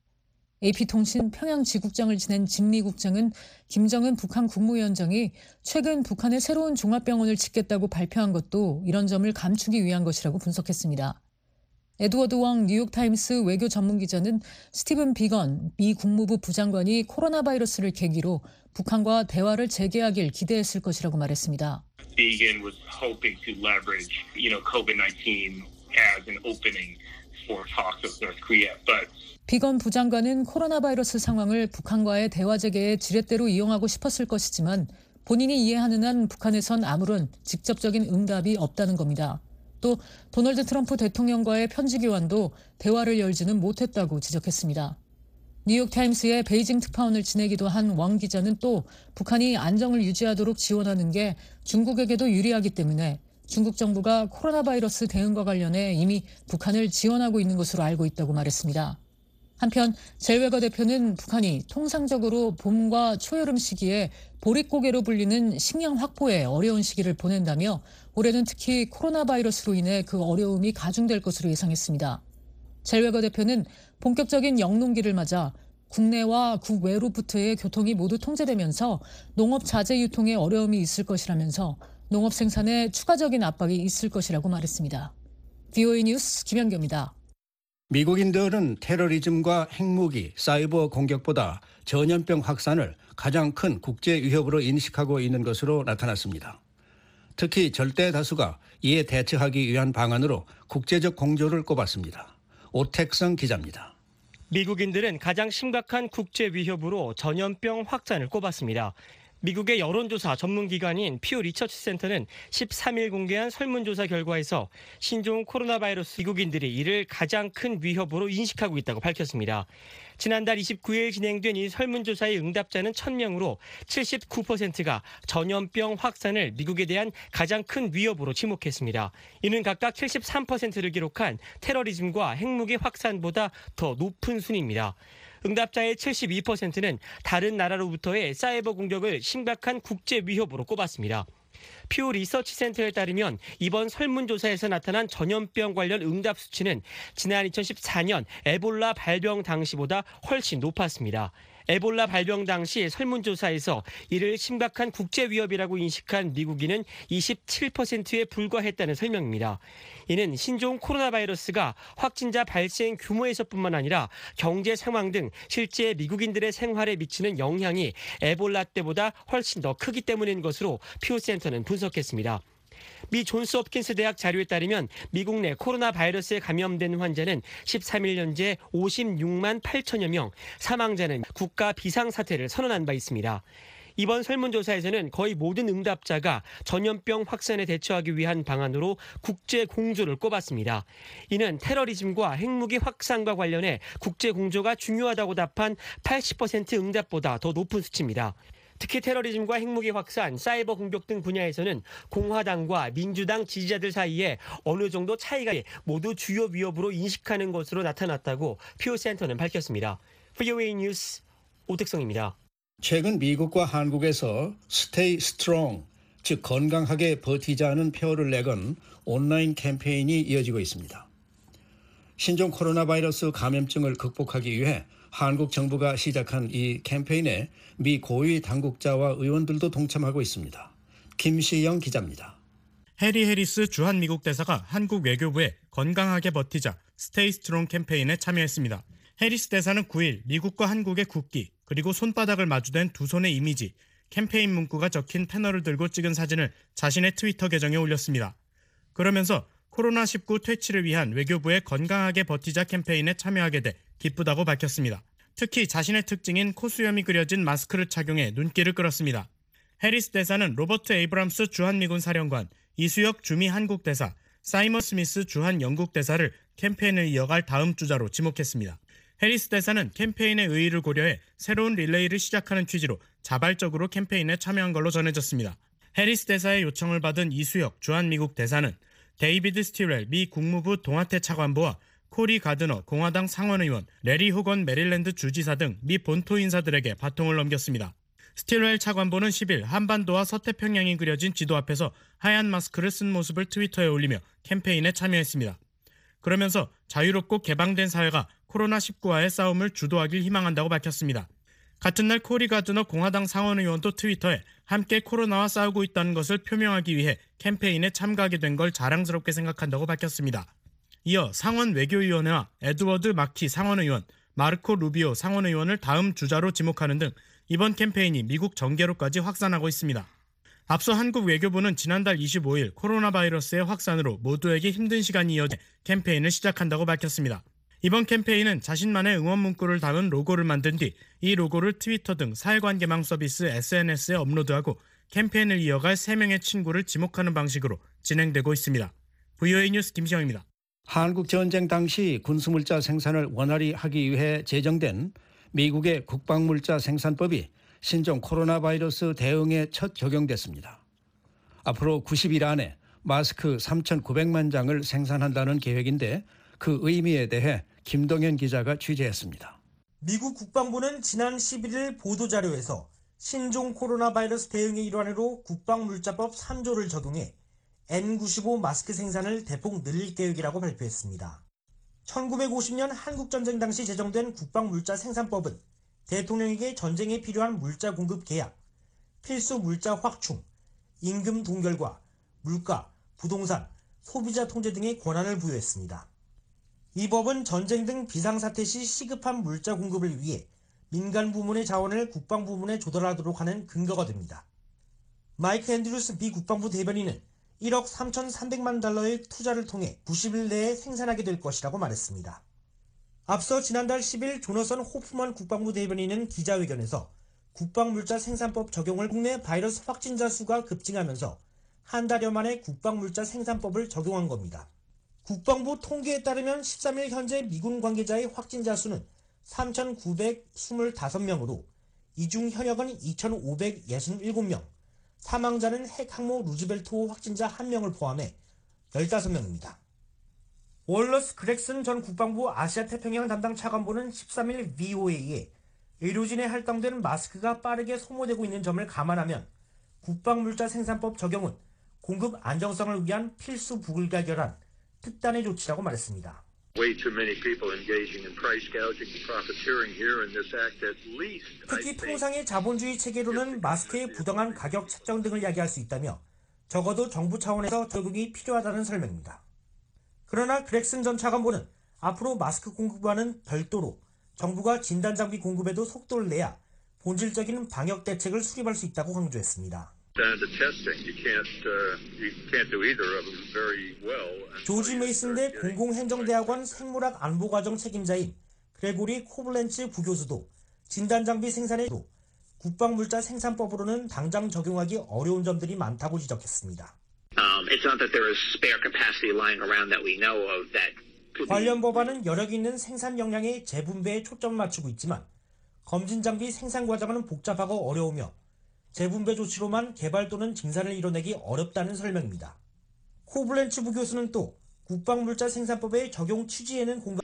에이피통신 평양지국장을 지낸 진리 국장은 김정은 북한 국무위원장이 최근 북한에 새로운 종합병원을 짓겠다고 발표한 것도 이런 점을 감추기 위한 것이라고 분석했습니다. 에드워드 웡 뉴욕타임스 외교 전문기자는 스티븐 비건 미 국무부 부장관이 코로나 바이러스를 계기로 북한과 대화를 재개하길 기대했을 것이라고 말했습니다. Bigon was hoping to leverage, you know, 코비드 나인틴 as an opening for talks with North Korea, but 비건 부장관은 코로나 바이러스 상황을 북한과의 대화 재개의 지렛대로 이용하고 싶었을 것이지만 본인이 이해하는 한 북한에선 아무런 직접적인 응답이 없다는 겁니다. 또 도널드 트럼프 대통령과의 편지 교환도 대화를 열지는 못했다고 지적했습니다. 뉴욕타임스의 베이징 특파원을 지내기도 한 왕 기자는 또 북한이 안정을 유지하도록 지원하는 게 중국에게도 유리하기 때문에 중국 정부가 코로나 바이러스 대응과 관련해 이미 북한을 지원하고 있는 것으로 알고 있다고 말했습니다. 한편 젤웨거 대표는 북한이 통상적으로 봄과 초여름 시기에 보릿고개로 불리는 식량 확보에 어려운 시기를 보낸다며 올해는 특히 코로나 바이러스로 인해 그 어려움이 가중될 것으로 예상했습니다. 젤웨거 대표는 본격적인 영농기를 맞아 국내와 국외로부터의 교통이 모두 통제되면서 농업 자재 유통에 어려움이 있을 것이라면서 농업 생산에 추가적인 압박이 있을 것이라고 말했습니다. 브이오에이 뉴스 김연경입니다. 미국인들은 테러리즘과 핵무기, 사이버 공격보다 전염병 확산을 가장 큰 국제 위협으로 인식하고 있는 것으로 나타났습니다. 특히 절대 다수가 이에 대처하기 위한 방안으로 국제적 공조를 꼽았습니다. 오택성 기자입니다. 미국인들은 가장 심각한 국제 위협으로 전염병 확산을 꼽았습니다. 미국의 여론조사 전문기관인 퓨 리서치 센터는 십삼 일 공개한 설문조사 결과에서 신종 코로나 바이러스 미국인들이 이를 가장 큰 위협으로 인식하고 있다고 밝혔습니다. 지난달 이십구 일 진행된 이 설문조사의 응답자는 천 명으로 칠십구 퍼센트가 전염병 확산을 미국에 대한 가장 큰 위협으로 지목했습니다. 이는 각각 칠십삼 퍼센트를 기록한 테러리즘과 핵무기 확산보다 더 높은 순위입니다. 응답자의 칠십이 퍼센트는 다른 나라로부터의 사이버 공격을 심각한 국제 위협으로 꼽았습니다. 퓨 리서치 센터에 따르면 이번 설문조사에서 나타난 전염병 관련 응답 수치는 지난 이천십사 년 에볼라 발병 당시보다 훨씬 높았습니다. 에볼라 발병 당시 설문조사에서 이를 심각한 국제 위협이라고 인식한 미국인은 이십칠 퍼센트에 불과했다는 설명입니다. 이는 신종 코로나 바이러스가 확진자 발생 규모에서뿐만 아니라 경제 상황 등 실제 미국인들의 생활에 미치는 영향이 에볼라 때보다 훨씬 더 크기 때문인 것으로 퓨 센터는 분석했습니다. 미 존스 홉킨스 대학 자료에 따르면 미국 내 코로나 바이러스에 감염된 환자는 십삼 일 현재 오십육만 팔천여 명, 사망자는 국가 비상사태를 선언한 바 있습니다. 이번 설문조사에서는 거의 모든 응답자가 전염병 확산에 대처하기 위한 방안으로 국제 공조를 꼽았습니다. 이는 테러리즘과 핵무기 확산과 관련해 국제 공조가 중요하다고 답한 팔십 퍼센트 응답보다 더 높은 수치입니다. 특히 테러리즘과 핵무기 확산, 사이버 공격 등 분야에서는 공화당과 민주당 지지자들 사이에 어느 정도 차이가 모두 주요 위협으로 인식하는 것으로 나타났다고 퓨 센터는 밝혔습니다. 브이오에이 뉴스 오택성입니다. 최근 미국과 한국에서 Stay Strong, 즉 건강하게 버티자는 표어를 내건 온라인 캠페인이 이어지고 있습니다. 신종 코로나 바이러스 감염증을 극복하기 위해 한국 정부가 시작한 이 캠페인에 미 고위 당국자와 의원들도 동참하고 있습니다. 김시영 기자입니다. 해리 해리스 주한 미국 대사가 한국 외교부에 건강하게 버티자 스테이 스트롱 캠페인에 참여했습니다. 해리스 대사는 구 일 미국과 한국의 국기 그리고 손바닥을 마주댄 두 손의 이미지, 캠페인 문구가 적힌 패널을 들고 찍은 사진을 자신의 트위터 계정에 올렸습니다. 그러면서 코로나 십구 퇴치를 위한 외교부의 건강하게 버티자 캠페인에 참여하게 돼 기쁘다고 밝혔습니다. 특히 자신의 특징인 코수염이 그려진 마스크를 착용해 눈길을 끌었습니다. 해리스 대사는 로버트 에이브람스 주한미군 사령관, 이수혁 주미 한국 대사, 사이먼 스미스 주한 영국 대사를 캠페인을 이어갈 다음 주자로 지목했습니다. 해리스 대사는 캠페인의 의의를 고려해 새로운 릴레이를 시작하는 취지로 자발적으로 캠페인에 참여한 걸로 전해졌습니다. 해리스 대사의 요청을 받은 이수혁 주한미국 대사는 데이비드 스티렐 미 국무부 동아태 차관보와 코리 가드너 공화당 상원의원, 레리 호건 메릴랜드 주지사 등 미 본토 인사들에게 바통을 넘겼습니다. 스틸웰 차관보는 십 일 한반도와 서태평양이 그려진 지도 앞에서 하얀 마스크를 쓴 모습을 트위터에 올리며 캠페인에 참여했습니다. 그러면서 자유롭고 개방된 사회가 코로나 십구와의 싸움을 주도하길 희망한다고 밝혔습니다. 같은 날 코리 가드너 공화당 상원의원도 트위터에 함께 코로나와 싸우고 있다는 것을 표명하기 위해 캠페인에 참가하게 된 걸 자랑스럽게 생각한다고 밝혔습니다. 이어 상원 외교위원회와 에드워드 마키 상원의원, 마르코 루비오 상원의원을 다음 주자로 지목하는 등 이번 캠페인이 미국 정계로까지 확산하고 있습니다. 앞서 한국 외교부는 지난달 이십오 일 코로나 바이러스의 확산으로 모두에게 힘든 시간이 이어져 캠페인을 시작한다고 밝혔습니다. 이번 캠페인은 자신만의 응원 문구를 담은 로고를 만든 뒤 이 로고를 트위터 등 사회관계망 서비스 에스엔에스에 업로드하고 캠페인을 이어갈 세 명의 친구를 지목하는 방식으로 진행되고 있습니다. 브이오에이 뉴스 김시영입니다. 한국 전쟁 당시 군수물자 생산을 원활히 하기 위해 제정된 미국의 국방물자 생산법이 신종 코로나 바이러스 대응에 첫 적용됐습니다. 앞으로 구십 일 안에 마스크 삼천구백만 장을 생산한다는 계획인데 그 의미에 대해 김동현 기자가 취재했습니다. 미국 국방부는 지난 십일 일 보도자료에서 신종 코로나 바이러스 대응의 일환으로 국방물자법 삼 조를 적용해 엔 구십오 마스크 생산을 대폭 늘릴 계획이라고 발표했습니다. 천구백오십 년 한국전쟁 당시 제정된 국방물자 생산법은 대통령에게 전쟁에 필요한 물자 공급 계약, 필수 물자 확충, 임금 동결과 물가, 부동산, 소비자 통제 등의 권한을 부여했습니다. 이 법은 전쟁 등 비상사태 시 시급한 물자 공급을 위해 민간 부문의 자원을 국방 부문에 조달하도록 하는 근거가 됩니다. 마이크 앤드루스 미 국방부 대변인은 일억 삼천삼백만 달러의 투자를 통해 구십 일 내에 생산하게 될 것이라고 말했습니다. 앞서 지난달 십 일 조너선 호프먼 국방부 대변인은 기자회견에서 국방물자 생산법 적용을 국내 바이러스 확진자 수가 급증하면서 한 달여 만에 국방물자 생산법을 적용한 겁니다. 국방부 통계에 따르면 십삼 일 현재 미군 관계자의 확진자 수는 삼천구백이십오 명으로 이 중 현역은 이천오백육십칠 명, 사망자는 핵 항모 루즈벨트호 확진자 한 명을 포함해 십오 명입니다. 월러스 그렉슨 전 국방부 아시아 태평양 담당 차관보는 십삼 일 브이오에이에 의료진에 할당된 마스크가 빠르게 소모되고 있는 점을 감안하면 국방물자 생산법 적용은 공급 안정성을 위한 필수 불가결한 특단의 조치라고 말했습니다. 특히 통상의 자본주의 체계로는 마스크의 부당한 가격 책정 등을 야기할 수 있다며 적어도 정부 차원에서 적용이 필요하다는 설명입니다. 그러나 그렉슨 전 차관보는 앞으로 마스크 공급과는 별도로 정부가 진단장비 공급에도 속도를 내야 본질적인 방역 대책을 수립할 수 있다고 강조했습니다. 조지 메이슨대 공공행정대학원 생물학 안보과정 책임자인 그레고리 코블렌츠 부교수도 진단장비 생산에도 국방물자 생산법으로는 당장 적용하기 어려운 점들이 많다고 지적했습니다. 관련 법안은 여력 있는 생산 역량의 재분배에 초점을 맞추고 있지만 검진장비 생산 과정은 복잡하고 어려우며 재분배 조치로만 개발 또는 증산을 이뤄내기 어렵다는 설명입니다. 코블렌츠 부교수는 또 국방물자 생산법의 적용 취지에는 공감.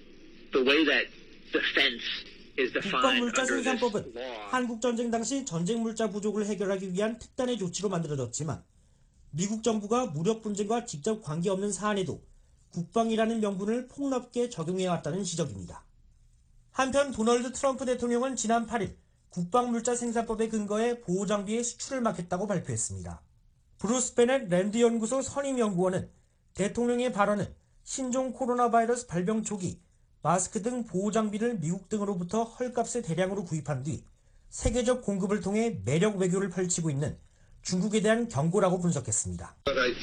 국방물자 생산법은 한국전쟁 당시 전쟁물자 부족을 해결하기 위한 특단의 조치로 만들어졌지만 미국 정부가 무력 분쟁과 직접 관계없는 사안에도 국방이라는 명분을 폭넓게 적용해왔다는 지적입니다. 한편 도널드 트럼프 대통령은 지난 팔 일 국방물자 생산법에 근거해 보호장비의 수출을 막겠다고 발표했습니다. 브루스 베넷 랜드 연구소 선임연구원은 대통령의 발언은 신종 코로나 바이러스 발병 초기 마스크 등 보호장비를 미국 등으로부터 헐값에 대량으로 구입한 뒤 세계적 공급을 통해 매력 외교를 펼치고 있는 중국에 대한 경고라고 분석했습니다.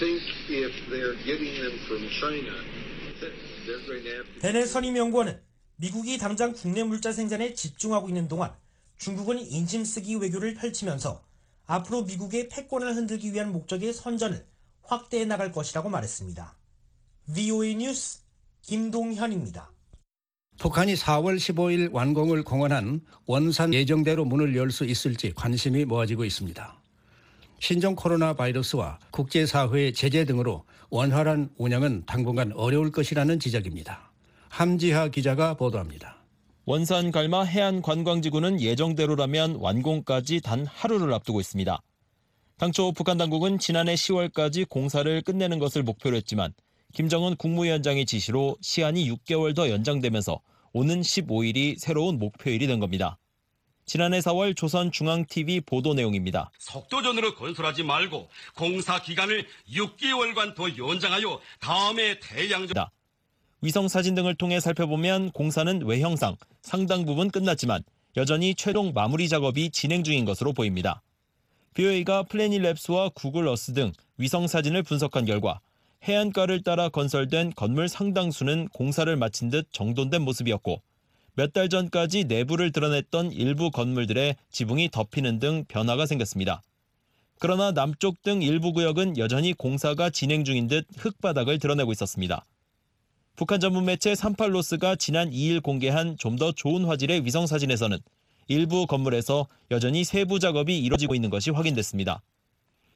베넷 선임연구원은 미국이 당장 국내 물자 생산에 집중하고 있는 동안 중국은 인심 쓰기 외교를 펼치면서 앞으로 미국의 패권을 흔들기 위한 목적의 선전을 확대해 나갈 것이라고 말했습니다. 브이오에이 뉴스 김동현입니다. 북한이 사월 십오일 완공을 공언한 원산 예정대로 문을 열 수 있을지 관심이 모아지고 있습니다. 신종 코로나 바이러스와 국제사회의 제재 등으로 원활한 운영은 당분간 어려울 것이라는 지적입니다. 함지하 기자가 보도합니다. 원산 갈마 해안관광지구는 예정대로라면 완공까지 단 하루를 앞두고 있습니다. 당초 북한 당국은 지난해 시월까지 공사를 끝내는 것을 목표로 했지만 김정은 국무위원장의 지시로 시한이 육 개월 더 연장되면서 오는 십오일이 새로운 목표일이 된 겁니다. 지난해 사월 조선중앙티비 보도 내용입니다. 속도전으로 건설하지 말고 공사 기간을 육 개월간 더 연장하여 다음에 대양적... 위성사진 등을 통해 살펴보면 공사는 외형상 상당 부분 끝났지만 여전히 최종 마무리 작업이 진행 중인 것으로 보입니다. 브이오에이가 플래닛랩스와 구글 어스 등 위성사진을 분석한 결과 해안가를 따라 건설된 건물 상당수는 공사를 마친 듯 정돈된 모습이었고 몇 달 전까지 내부를 드러냈던 일부 건물들의 지붕이 덮이는 등 변화가 생겼습니다. 그러나 남쪽 등 일부 구역은 여전히 공사가 진행 중인 듯 흙바닥을 드러내고 있었습니다. 북한 전문 매체 삼팔로스가 지난 이 일 공개한 좀 더 좋은 화질의 위성사진에서는 일부 건물에서 여전히 세부 작업이 이뤄지고 있는 것이 확인됐습니다.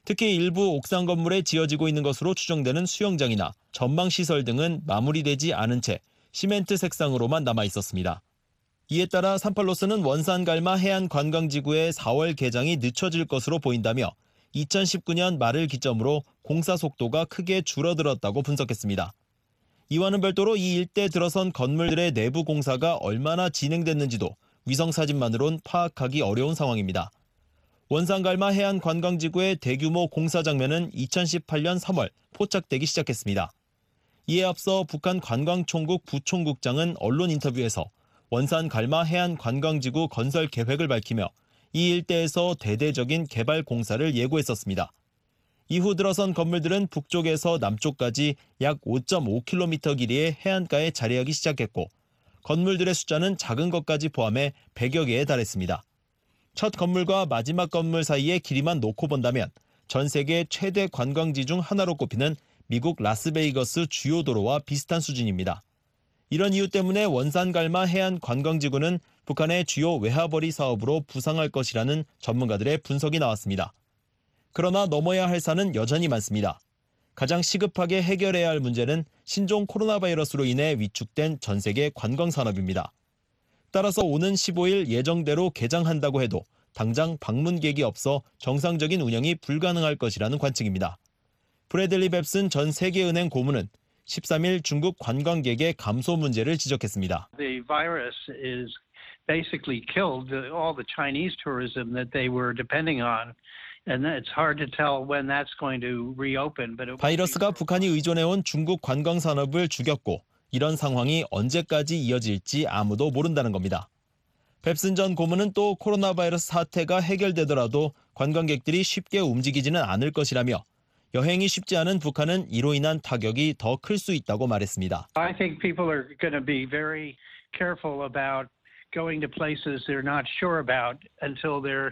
특히 일부 옥상 건물에 지어지고 있는 것으로 추정되는 수영장이나 전망시설 등은 마무리되지 않은 채 시멘트 색상으로만 남아 있었습니다. 이에 따라 산팔로스는 원산갈마 해안관광지구의 사월 개장이 늦춰질 것으로 보인다며 이천십구 년 말을 기점으로 공사 속도가 크게 줄어들었다고 분석했습니다. 이와는 별도로 이 일대 들어선 건물들의 내부 공사가 얼마나 진행됐는지도 위성사진만으론 파악하기 어려운 상황입니다. 원산갈마 해안관광지구의 대규모 공사 장면은 이천십팔 년 삼월 포착되기 시작했습니다. 이에 앞서 북한 관광총국 부총국장은 언론 인터뷰에서 원산갈마 해안관광지구 건설 계획을 밝히며 이 일대에서 대대적인 개발 공사를 예고했었습니다. 이후 들어선 건물들은 북쪽에서 남쪽까지 약 오 점 오 킬로미터 길이의 해안가에 자리하기 시작했고 건물들의 숫자는 작은 것까지 포함해 백여 개에 달했습니다. 첫 건물과 마지막 건물 사이의 길이만 놓고 본다면 전 세계 최대 관광지 중 하나로 꼽히는 미국 라스베이거스 주요 도로와 비슷한 수준입니다. 이런 이유 때문에 원산갈마 해안관광지구는 북한의 주요 외화벌이 사업으로 부상할 것이라는 전문가들의 분석이 나왔습니다. 그러나 넘어야 할 산은 여전히 많습니다. 가장 시급하게 해결해야 할 문제는 신종 코로나 바이러스로 인해 위축된 전 세계 관광산업입니다. 따라서 오는 십오 일 예정대로 개장한다고 해도 당장 방문객이 없어 정상적인 운영이 불가능할 것이라는 관측입니다. 브래들리 뱁슨 전 세계은행 고문은 십삼 일 중국 관광객의 감소 문제를 지적했습니다. The virus is basically killed all the Chinese tourism that they were depending on. And it's hard to tell when that's going to reopen. But it... 바이러스가 북한이 의존해온 중국 관광 산업을 죽였고 이런 상황이 언제까지 이어질지 아무도 모른다는 겁니다. 뱁슨 전 고문은 또 코로나 바이러스 사태가 해결되더라도 관광객들이 쉽게 움직이지는 않을 것이라며 여행이 쉽지 않은 북한은 이로 인한 타격이 더 클 수 있다고 말했습니다. I think people are going to be very careful about going to places they're not sure about until they're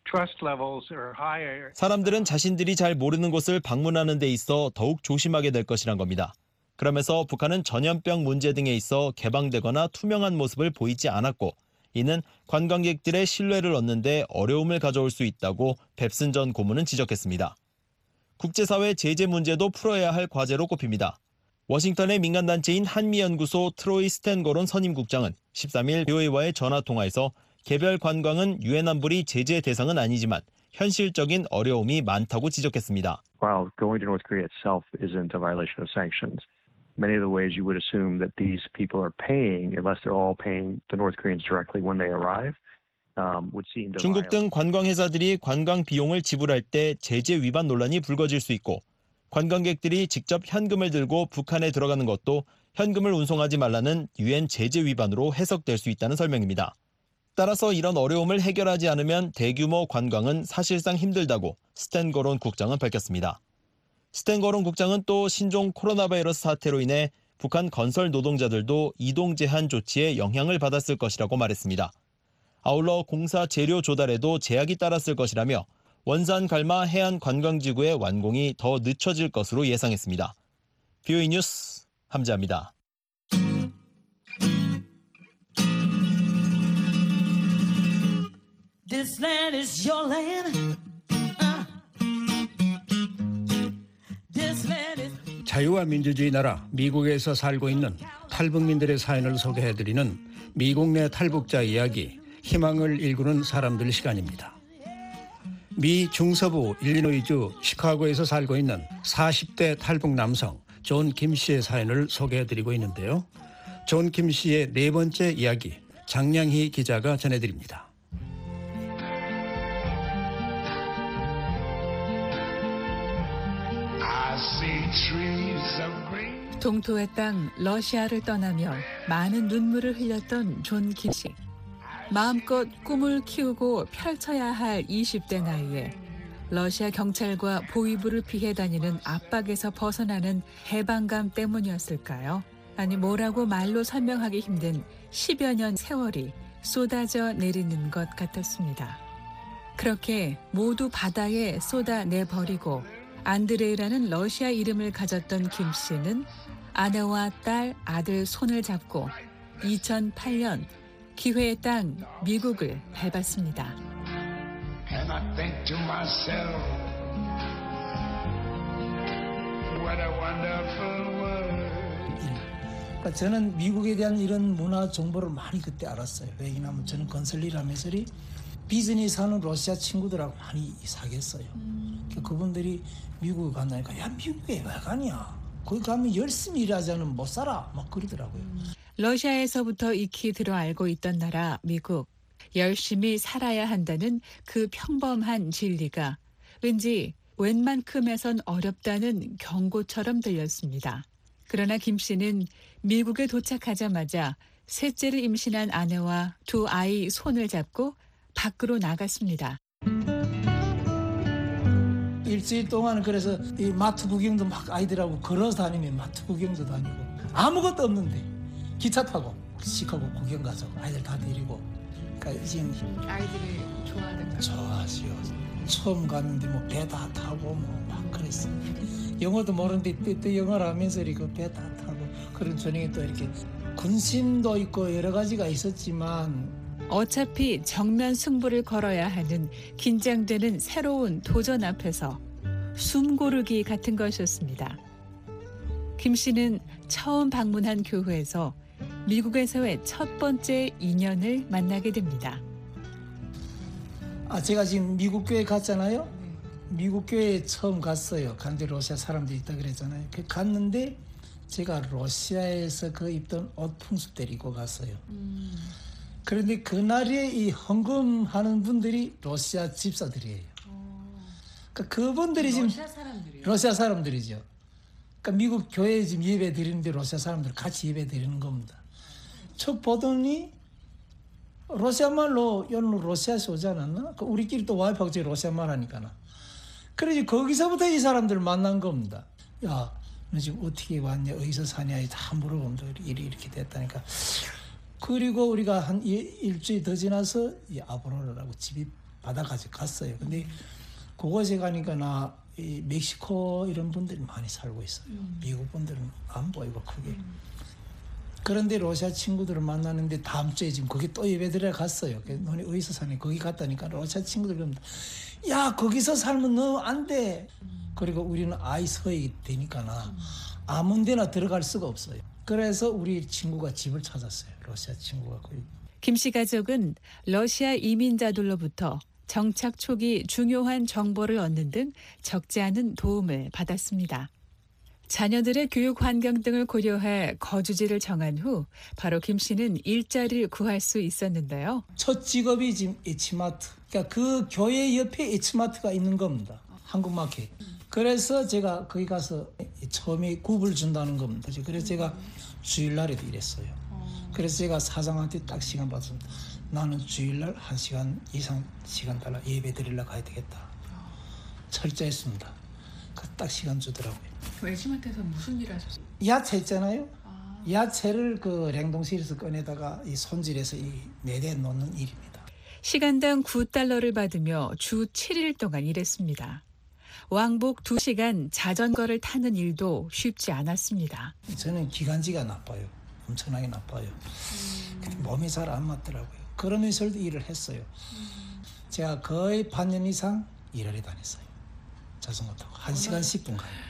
사람들은 자신들이 잘 모르는 곳을 방문하는 데 있어 더욱 조심하게 될 것이란 겁니다. 그러면서 북한은 전염병 문제 등에 있어 개방되거나 투명한 모습을 보이지 않았고 이는 관광객들의 신뢰를 얻는 데 어려움을 가져올 수 있다고 뱁슨 전 고문은 지적했습니다. 국제사회 제재 문제도 풀어야 할 과제로 꼽힙니다. 워싱턴의 민간단체인 한미연구소 트로이 스탠거론 선임국장은 십삼 일 비오에이와의 전화통화에서 개별 관광은 유엔 안보리 제재 대상은 아니지만 현실적인 어려움이 많다고 지적했습니다. While going to North Korea itself isn't a violation of sanctions, many of the ways you would assume that these people are paying, unless they're all paying the North Koreans directly when they arrive, um, would seem to 중국 등 관광회사들이 관광 비용을 지불할 때 제재 위반 논란이 불거질 수 있고 관광객들이 직접 현금을 들고 북한에 들어가는 것도 현금을 운송하지 말라는 유엔 제재 위반으로 해석될 수 있다는 설명입니다. 따라서 이런 어려움을 해결하지 않으면 대규모 관광은 사실상 힘들다고 스탠거론 국장은 밝혔습니다. 스탠거론 국장은 또 신종 코로나 바이러스 사태로 인해 북한 건설 노동자들도 이동 제한 조치에 영향을 받았을 것이라고 말했습니다. 아울러 공사 재료 조달에도 제약이 따랐을 것이라며 원산갈마 해안관광지구의 완공이 더 늦춰질 것으로 예상했습니다. 비오이 뉴스 함재합니다. This land is your land. Uh. This land is... 자유와 민주주의 나라 미국에서 살고 있는 탈북민들의 사연을 소개해드리는 미국 내 탈북자 이야기, 희망을 일구는 사람들 시간입니다. 미 중서부 일리노이주 시카고에서 살고 있는 사십 대 탈북 남성 존 김 씨의 사연을 소개해드리고 있는데요. 존 김 씨의 네 번째 이야기, 장량희 기자가 전해드립니다. 동토의 땅 러시아를 떠나며 많은 눈물을 흘렸던 존 김 씨. 마음껏 꿈을 키우고 펼쳐야 할 이십 대 나이에 러시아 경찰과 보위부를 피해 다니는 압박에서 벗어나는 해방감 때문이었을까요? 아니 뭐라고 말로 설명하기 힘든 십여 년 세월이 쏟아져 내리는 것 같았습니다. 그렇게 모두 바다에 쏟아내버리고 안드레이라는 러시아 이름을 가졌던 김 씨는 아내와 딸, 아들 손을 잡고 이천팔 년 기회의 땅 미국을 밟았습니다. And I think to myself, 그러니까 저는 미국에 대한 이런 문화 정보를 많이 그때 알았어요. 왜냐하면 저는 건설 일 하면서 비즈니스 하는 러시아 친구들하고 많이 사귀었어요. 음. 그러니까 그분들이 미국에 간다니까 야 미국에 왜 가냐? 거기 가면 열심히 일하지 않으면 못 살아. 막 그러더라고요. 음. 러시아에서부터 익히 들어 알고 있던 나라 미국. 열심히 살아야 한다는 그 평범한 진리가 왠지 웬만큼에선 어렵다는 경고처럼 들렸습니다. 그러나 김 씨는 미국에 도착하자마자 셋째를 임신한 아내와 두 아이 손을 잡고 밖으로 나갔습니다. 일주일 동안 그래서 이 마트 구경도 막 아이들하고 걸어서 다니면 마트 구경도 다니고 아무것도 없는데 기차 타고 시카고 구경 가서 아이들 다 데리고 그러니까 지금 아이들이 좋아하던가? 좋아하시오. 처음 갔는데 뭐 배 다 타고 뭐 막 그랬어요. 영어도 모르는데 또, 또 영어를 하면서 이렇게 배 다 타고 그런 저녁에 또 이렇게 군심도 있고 여러 가지가 있었지만 어차피 정면 승부를 걸어야 하는 긴장되는 새로운 도전 앞에서 숨 고르기 같은 것이었습니다. 김 씨는 처음 방문한 교회에서 미국에서의 첫 번째 인연을 만나게 됩니다. 아 제가 지금 미국 교회 갔잖아요. 미국 교회에 처음 갔어요. 간데 러시아 사람들이 있다 그랬잖아요. 그 갔는데 제가 러시아에서 그 입던 옷 풍습대로 입고 갔어요. 음. 그런데 그날에 이 헌금하는 분들이 러시아 집사들이에요. 그러니까 그분들이 지금 러시아 사람들이요? 러시아 사람들이죠. 그러니까 미국 교회에 지금 예배 드리는데 러시아 사람들 같이 예배 드리는 겁니다. 첫 보더니 러시아 말로 연로 러시아에서 오지 않았나? 우리끼리 또 와이프하고 제 러시아 말 하니까나. 그래서 거기서부터 이 사람들을 만난 겁니다. 야, 너 지금 어떻게 왔냐? 어디서 사냐? 다 물어보면서 일이 이렇게 됐다니까. 그리고 우리가 한 일주일 더 지나서 이 아브로라라고 집이 바다까지 갔어요. 근데 그곳에 가니까 나 이 멕시코 이런 분들이 많이 살고 있어요. 음. 미국 분들은 안 보이고 크게. 음. 그런데 러시아 친구들을 만나는데 다음 주에 지금 거기 또 예배드리러 갔어요. 너네 어디서 사니? 거기 갔다니까 러시아 친구들 그럽니다. 야 거기서 살면 너 안 돼. 음. 그리고 우리는 아이 서이 되니까나 음. 아무 데나 들어갈 수가 없어요. 그래서 우리 친구가 집을 찾았어요. 러시아 친구가. 김 씨 가족은 러시아 이민자들로부터 정착 초기 중요한 정보를 얻는 등 적지 않은 도움을 받았습니다. 자녀들의 교육 환경 등을 고려해 거주지를 정한 후 바로 김 씨는 일자리를 구할 수 있었는데요. 첫 직업이 지금 H마트. 그러니까 그 교회 옆에 H마트가 있는 겁니다. 한국마켓. 그래서 제가 거기 가서 처음에 굽을 준다는 겁니다. 그래서 제가 주일날에도 일했어요. 그래서 제가 사장한테 딱 시간 받습니다. 나는 주일날 한 시간 이상 시간 달라 예배 드리러 가야 되겠다. 철저했습니다. 그 딱 시간 주더라고요. H마트에서 무슨 일 하셨어요? 야채 있잖아요. 아. 야채를 그 냉동실에서 꺼내다가 이 손질해서 이 매대에 놓는 일입니다. 시간당 구 달러를 받으며 주 칠 일 동안 일했습니다. 왕복 두 시간 자전거를 타는 일도 쉽지 않았습니다. 저는 기관지가 나빠요. 엄청나게 나빠요. 음. 몸이 잘 안 맞더라고요. 그러면서도 일을 했어요. 음. 제가 거의 반년 이상 일하러 다녔어요. 자전거 타고 한 시간 십 분 가요.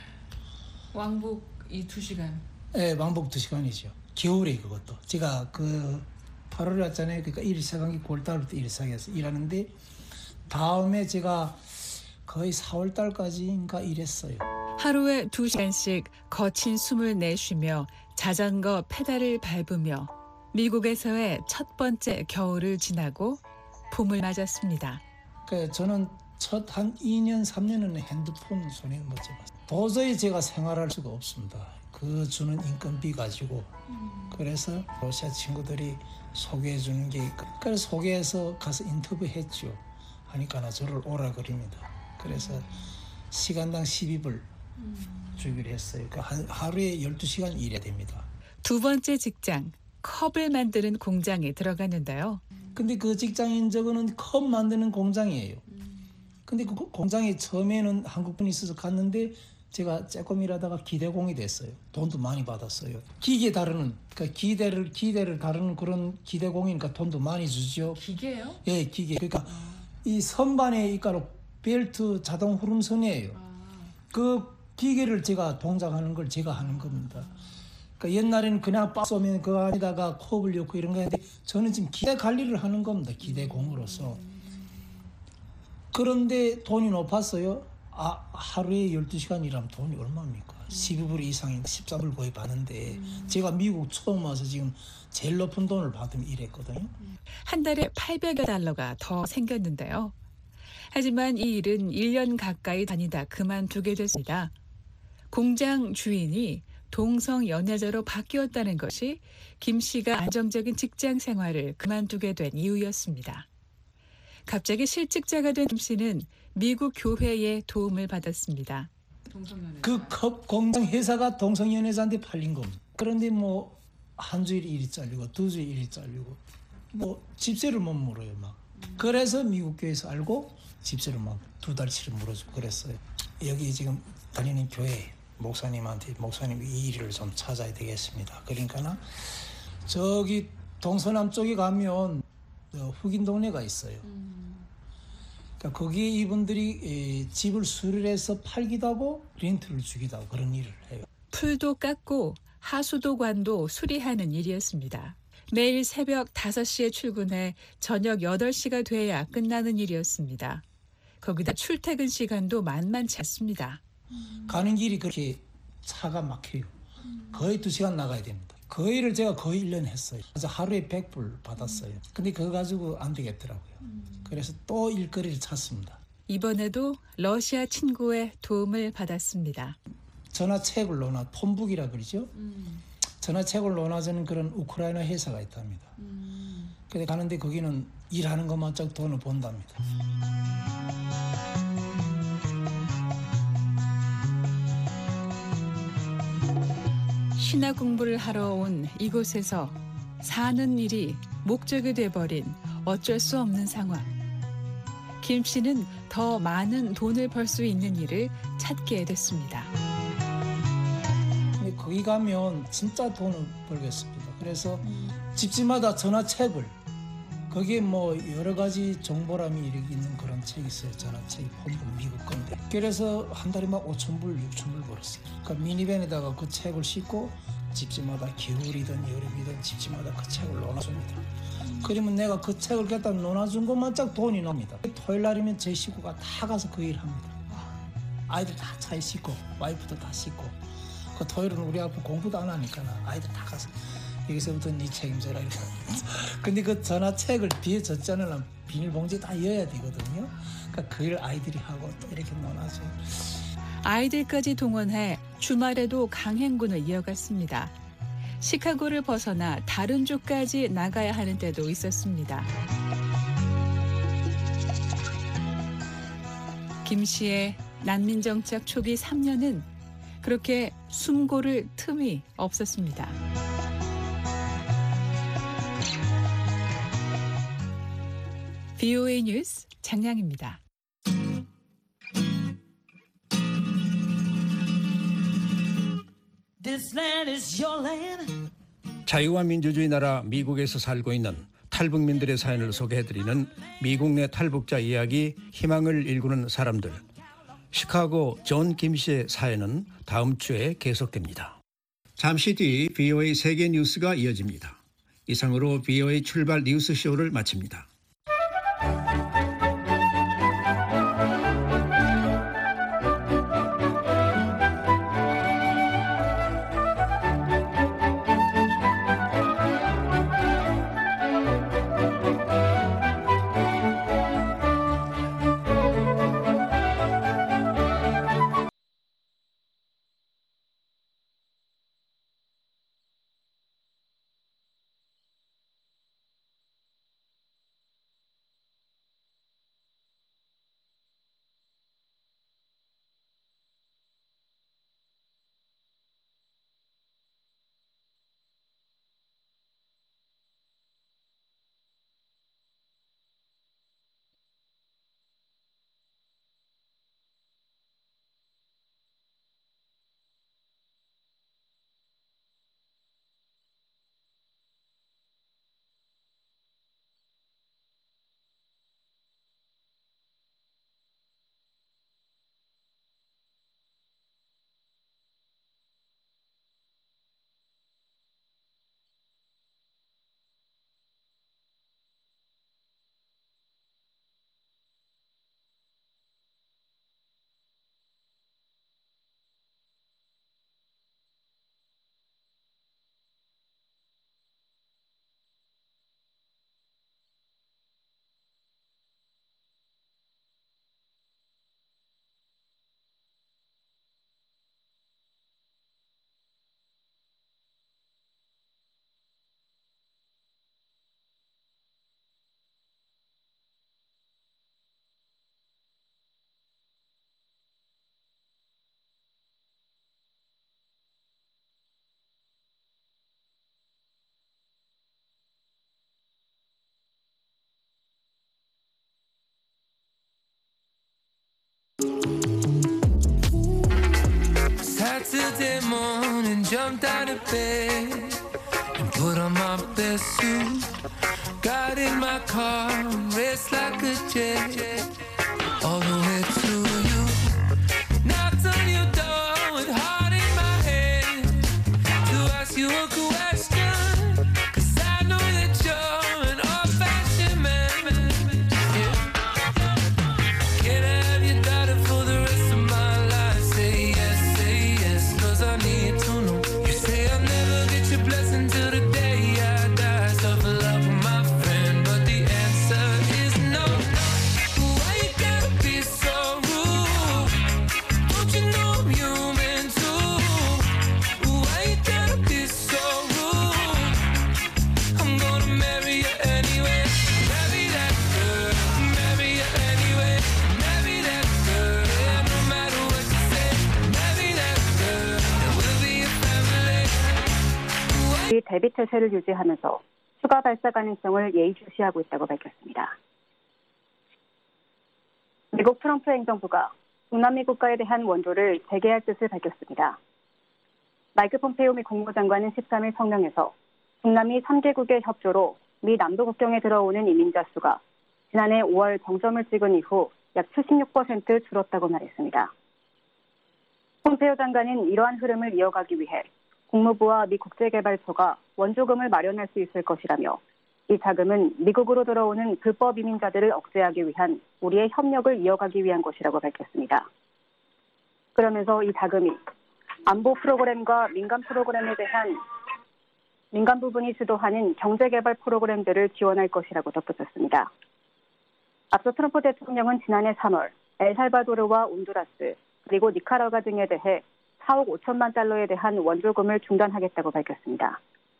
왕복 이 두 시간? 네, 왕복 두 시간이죠. 겨울에 그것도. 제가 그 팔월에 왔잖아요. 그러니까 일 시작한 게 구월 달부터 일 시작해서 일하는데 다음에 제가 거의 사월 달까지인가 일했어요. 하루에 두 시간씩 거친 숨을 내쉬며 자전거 페달을 밟으며 미국에서의 첫 번째 겨울을 지나고 봄을 맞았습니다. 그 저는 첫 한 이 년, 삼 년은 핸드폰 손에 못 잡았어요. 도저히 제가 생활할 수가 없습니다. 그 주는 인건비 가지고. 음. 그래서 러시아 친구들이 소개해 주는 게 그래서 소개해서 가서 인터뷰 했죠. 하니까 나 저를 오라 그럽니다. 그래서 음. 시간당 십이 불 음. 주기로 했어요. 그러니까 하루에 열두 시간 일해야 됩니다. 두 번째 직장, 컵을 만드는 공장에 들어갔는데요. 근데 그 직장인 저거는 컵 만드는 공장이에요. 근데 그 공장에 처음에는 한국분이 있어서 갔는데 제가 조금 일하다가 기대공이 됐어요. 돈도 많이 받았어요. 기계 다루는, 그러니까 기대를 기대를 다루는 그런 기대공이니까 돈도 많이 주죠. 기계요? 예, 기계. 그러니까 아. 이 선반에 이가로 벨트 자동 후름선이에요. 아. 그 기계를 제가 동작하는 걸 제가 하는 겁니다. 그러니까 옛날에는 그냥 박스 오면 그 안에다가 컵을 넣고 이런 거 했는데 저는 지금 기대 관리를 하는 겁니다. 기대공으로서. 그런데 돈이 높았어요. 아, 하루에 열두 시간 일하면 돈이 얼마입니까? 십이 불 이상인 십사 불 거의 받는데 제가 미국 처음 와서 지금 제일 높은 돈을 받으면 이랬거든요. 한 달에 팔백여 달러가 더 생겼는데요. 하지만 이 일은 일 년 가까이 다니다 그만두게 됐습니다. 공장 주인이 동성 연애자로 바뀌었다는 것이 김 씨가 안정적인 직장 생활을 그만두게 된 이유였습니다. 갑자기 실직자가 된 김 씨는 미국 교회의 도움을 받았습니다. 그 컵 공장 회사가 동성 연애자한테 팔린 겁니다. 그런데 뭐 한 주일 일이 잘리고 두 주일 일이 잘리고 뭐 집세를 못 물어요 막. 그래서 미국 교회에서 알고 집세를 막 두 달치를 물어주고 그랬어요. 여기 지금 다니는 교회 목사님한테 목사님 이 일을 좀 찾아야 되겠습니다. 그러니까는 저기 동서남 쪽에 가면 흑인 동네가 있어요. 그러니까 거기에 이분들이 집을 수리해서 팔기도 하고 렌트를 주기도 하고 그런 일을 해요. 풀도 깎고 하수도 관도 수리하는 일이었습니다. 매일 새벽 다섯 시에 출근해 저녁 여덟 시가 돼야 끝나는 일이었습니다. 거기다 출퇴근 시간도 만만치 않습니다. 가는 길이 그렇게 차가 막혀요. 거의 두 시간 나가야 됩니다. 그 일을 제가 거의 일 년 했어요. 그래서 하루에 백 불 받았어요. 근데 그거 가지고 안 되겠더라고요. 그래서 또 일거리를 찾습니다. 이번에도 러시아 친구의 도움을 받았습니다. 전화책을 넣어놔, 폰북이라 그러죠. 음. 전화책을 넣어놔주는 그런 우크라이나 회사가 있답니다. 음. 근데 가는데 거기는 일하는 것만 짝 돈을 본답니다. 신학 공부를 하러 온 이곳에서 사는 일이 목적이 돼버린 어쩔 수 없는 상황. 김 씨는 더 많은 돈을 벌 수 있는 일을 찾게 됐습니다. 근데 거기 가면 진짜 돈을 벌겠습니다. 그래서 음. 집집마다 전화책을 거기에 뭐 여러 가지 정보람이 이렇게 있는 그런 책이 있어요. 전화책이 폰북 미국 건데. 그래서 한 달에 막 오천 불, 육천 불 벌었어요. 그러니까 미니밴에다가 그 책을 싣고 집집마다 겨울이든 여름이든 집집마다 그 책을 넣어놔줍니다. 그러면 내가 그 책을 갖다 넣어놔준 것만 짝 돈이 납니다. 토요일 날이면 제 식구가 다 가서 그 일을 합니다. 아이들 다 차에 싣고 와이프도 다 싣고 그 토요일은 우리 아빠 공부도 안 하니까 아이들 다 가서 여기서부터 네 책임져라 이렇게. 근데 그 전화책을 뒤에 젖자는 비닐봉지에 다 넣어야 되거든요. 그러니까 그 일 아이들이 하고 또 이렇게 넣어놔줘요. 아이들까지 동원해 주말에도 강행군을 이어갔습니다. 시카고를 벗어나 다른 주까지 나가야 하는 때도 있었습니다. 김 씨의 난민정착 초기 삼 년은 그렇게 숨고를 틈이 없었습니다. 브이오에이 뉴스 장량입니다. This land is your land. 자유와 민주주의 나라 미국에서 살고 있는 탈북민들의 사연을 소개해드리는 미국 내 탈북자 이야기 희망을 일구는 사람들. 시카고 존 김 씨의 사연은 다음 주에 계속됩니다. 잠시 뒤 브이오에이 세계 뉴스가 이어집니다. 이상으로 브이오에이 출발 뉴스쇼를 마칩니다. Yesterday morning, jumped out of bed and put on my best suit. Got in my car and raced like a jet all the way to you. Knocked on your door with heart in my head to ask you a question, 'cause I know that you're an old-fashioned man. Yeah. Can I have your daughter for the rest of my life? Say yes, say yes, 'cause I need to know. You say I'll never get your blessing till the day I die. Suffer love with my friend, but the answer is no. Why you gotta be so rude? Don't you know I'm human too? Why you gotta be so rude? I'm gonna marry you anyway. Marry that girl, marry you anyway. Marry that girl, yeah, no matter what you say. Marry that girl, and we'll be a family. 이 대비 태세를 유지하면서 추가 발사 가능성을 예의주시하고 있다고 밝혔습니다. 미국 트럼프 행정부가 중남미 국가에 대한 원조를 재개할 뜻을 밝혔습니다. 마이크 폼페이오 미 국무장관은 십삼 일 성명에서 중남미 삼 개국의 협조로 미 남도 국경에 들어오는 이민자 수가 지난해 오월 정점을 찍은 이후 약 칠십육 퍼센트 줄었다고 말했습니다. 폼페이오 장관은 이러한 흐름을 이어가기 위해 국무부와 미 국제개발처가 원조금을 마련할 수 있을 것이라며 이 자금은 미국으로 들어오는 불법 이민자들을 억제하기 위한 우리의 협력을 이어가기 위한 것이라고 밝혔습니다. 그러면서 이 자금이 안보 프로그램과 민간 프로그램에 대한 민간 부분이 주도하는 경제개발 프로그램들을 지원할 것이라고 덧붙였습니다. 앞서 트럼프 대통령은 지난해 삼월 엘살바도르와 온두라스 그리고 니카라과 등에 대해 사억 오천만 달러에 대한 원조금을 중단하겠다고 밝혔습니다.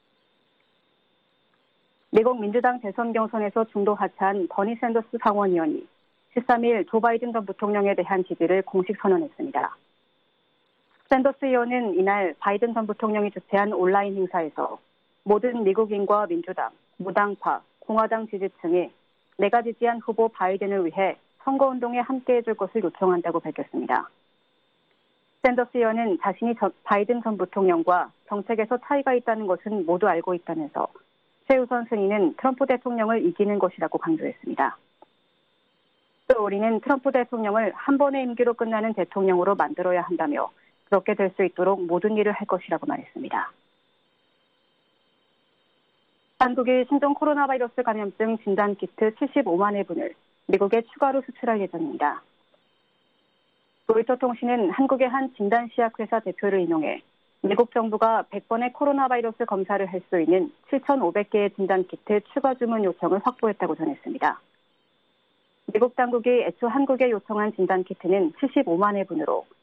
미국 민주당 대선 경선에서 중도 하차한 버니 샌더스 상원의원이 십삼 일 조 바이든 전 부통령에 대한 지지를 공식 선언했습니다. 샌더스 의원은 이날 바이든 전 부통령이 주최한 온라인 행사에서 모든 미국인과 민주당, 무당파, 공화당 지지층이 내가 지지한 후보 바이든을 위해 선거운동에 함께해줄 것을 요청한다고 밝혔습니다. 샌더스 의원은 자신이 저, 바이든 전 부통령과 정책에서 차이가 있다는 것은 모두 알고 있다면서 최우선 순위는 트럼프 대통령을 이기는 것이라고 강조했습니다. 또 우리는 트럼프 대통령을 한 번의 임기로 끝나는 대통령으로 만들어야 한다며 그렇게 될 수 있도록 모든 일을 할 것이라고 말했습니다. 한국이 신종 코로나 바이러스 감염증 진단키트 칠십오만 회분을 미국에 추가로 수출할 예정입니다. 로이터 통신은 한국의 한 진단시약회사 대표를 인용해 미국 정부가 백 번의 코로나 바이러스 검사를 할 수 있는 칠천오백 개의 진단키트 추가 주문 요청을 확보했다고 전했습니다. 미국 당국이 애초 한국에 요청한 진단키트는 칠십오만 회분으로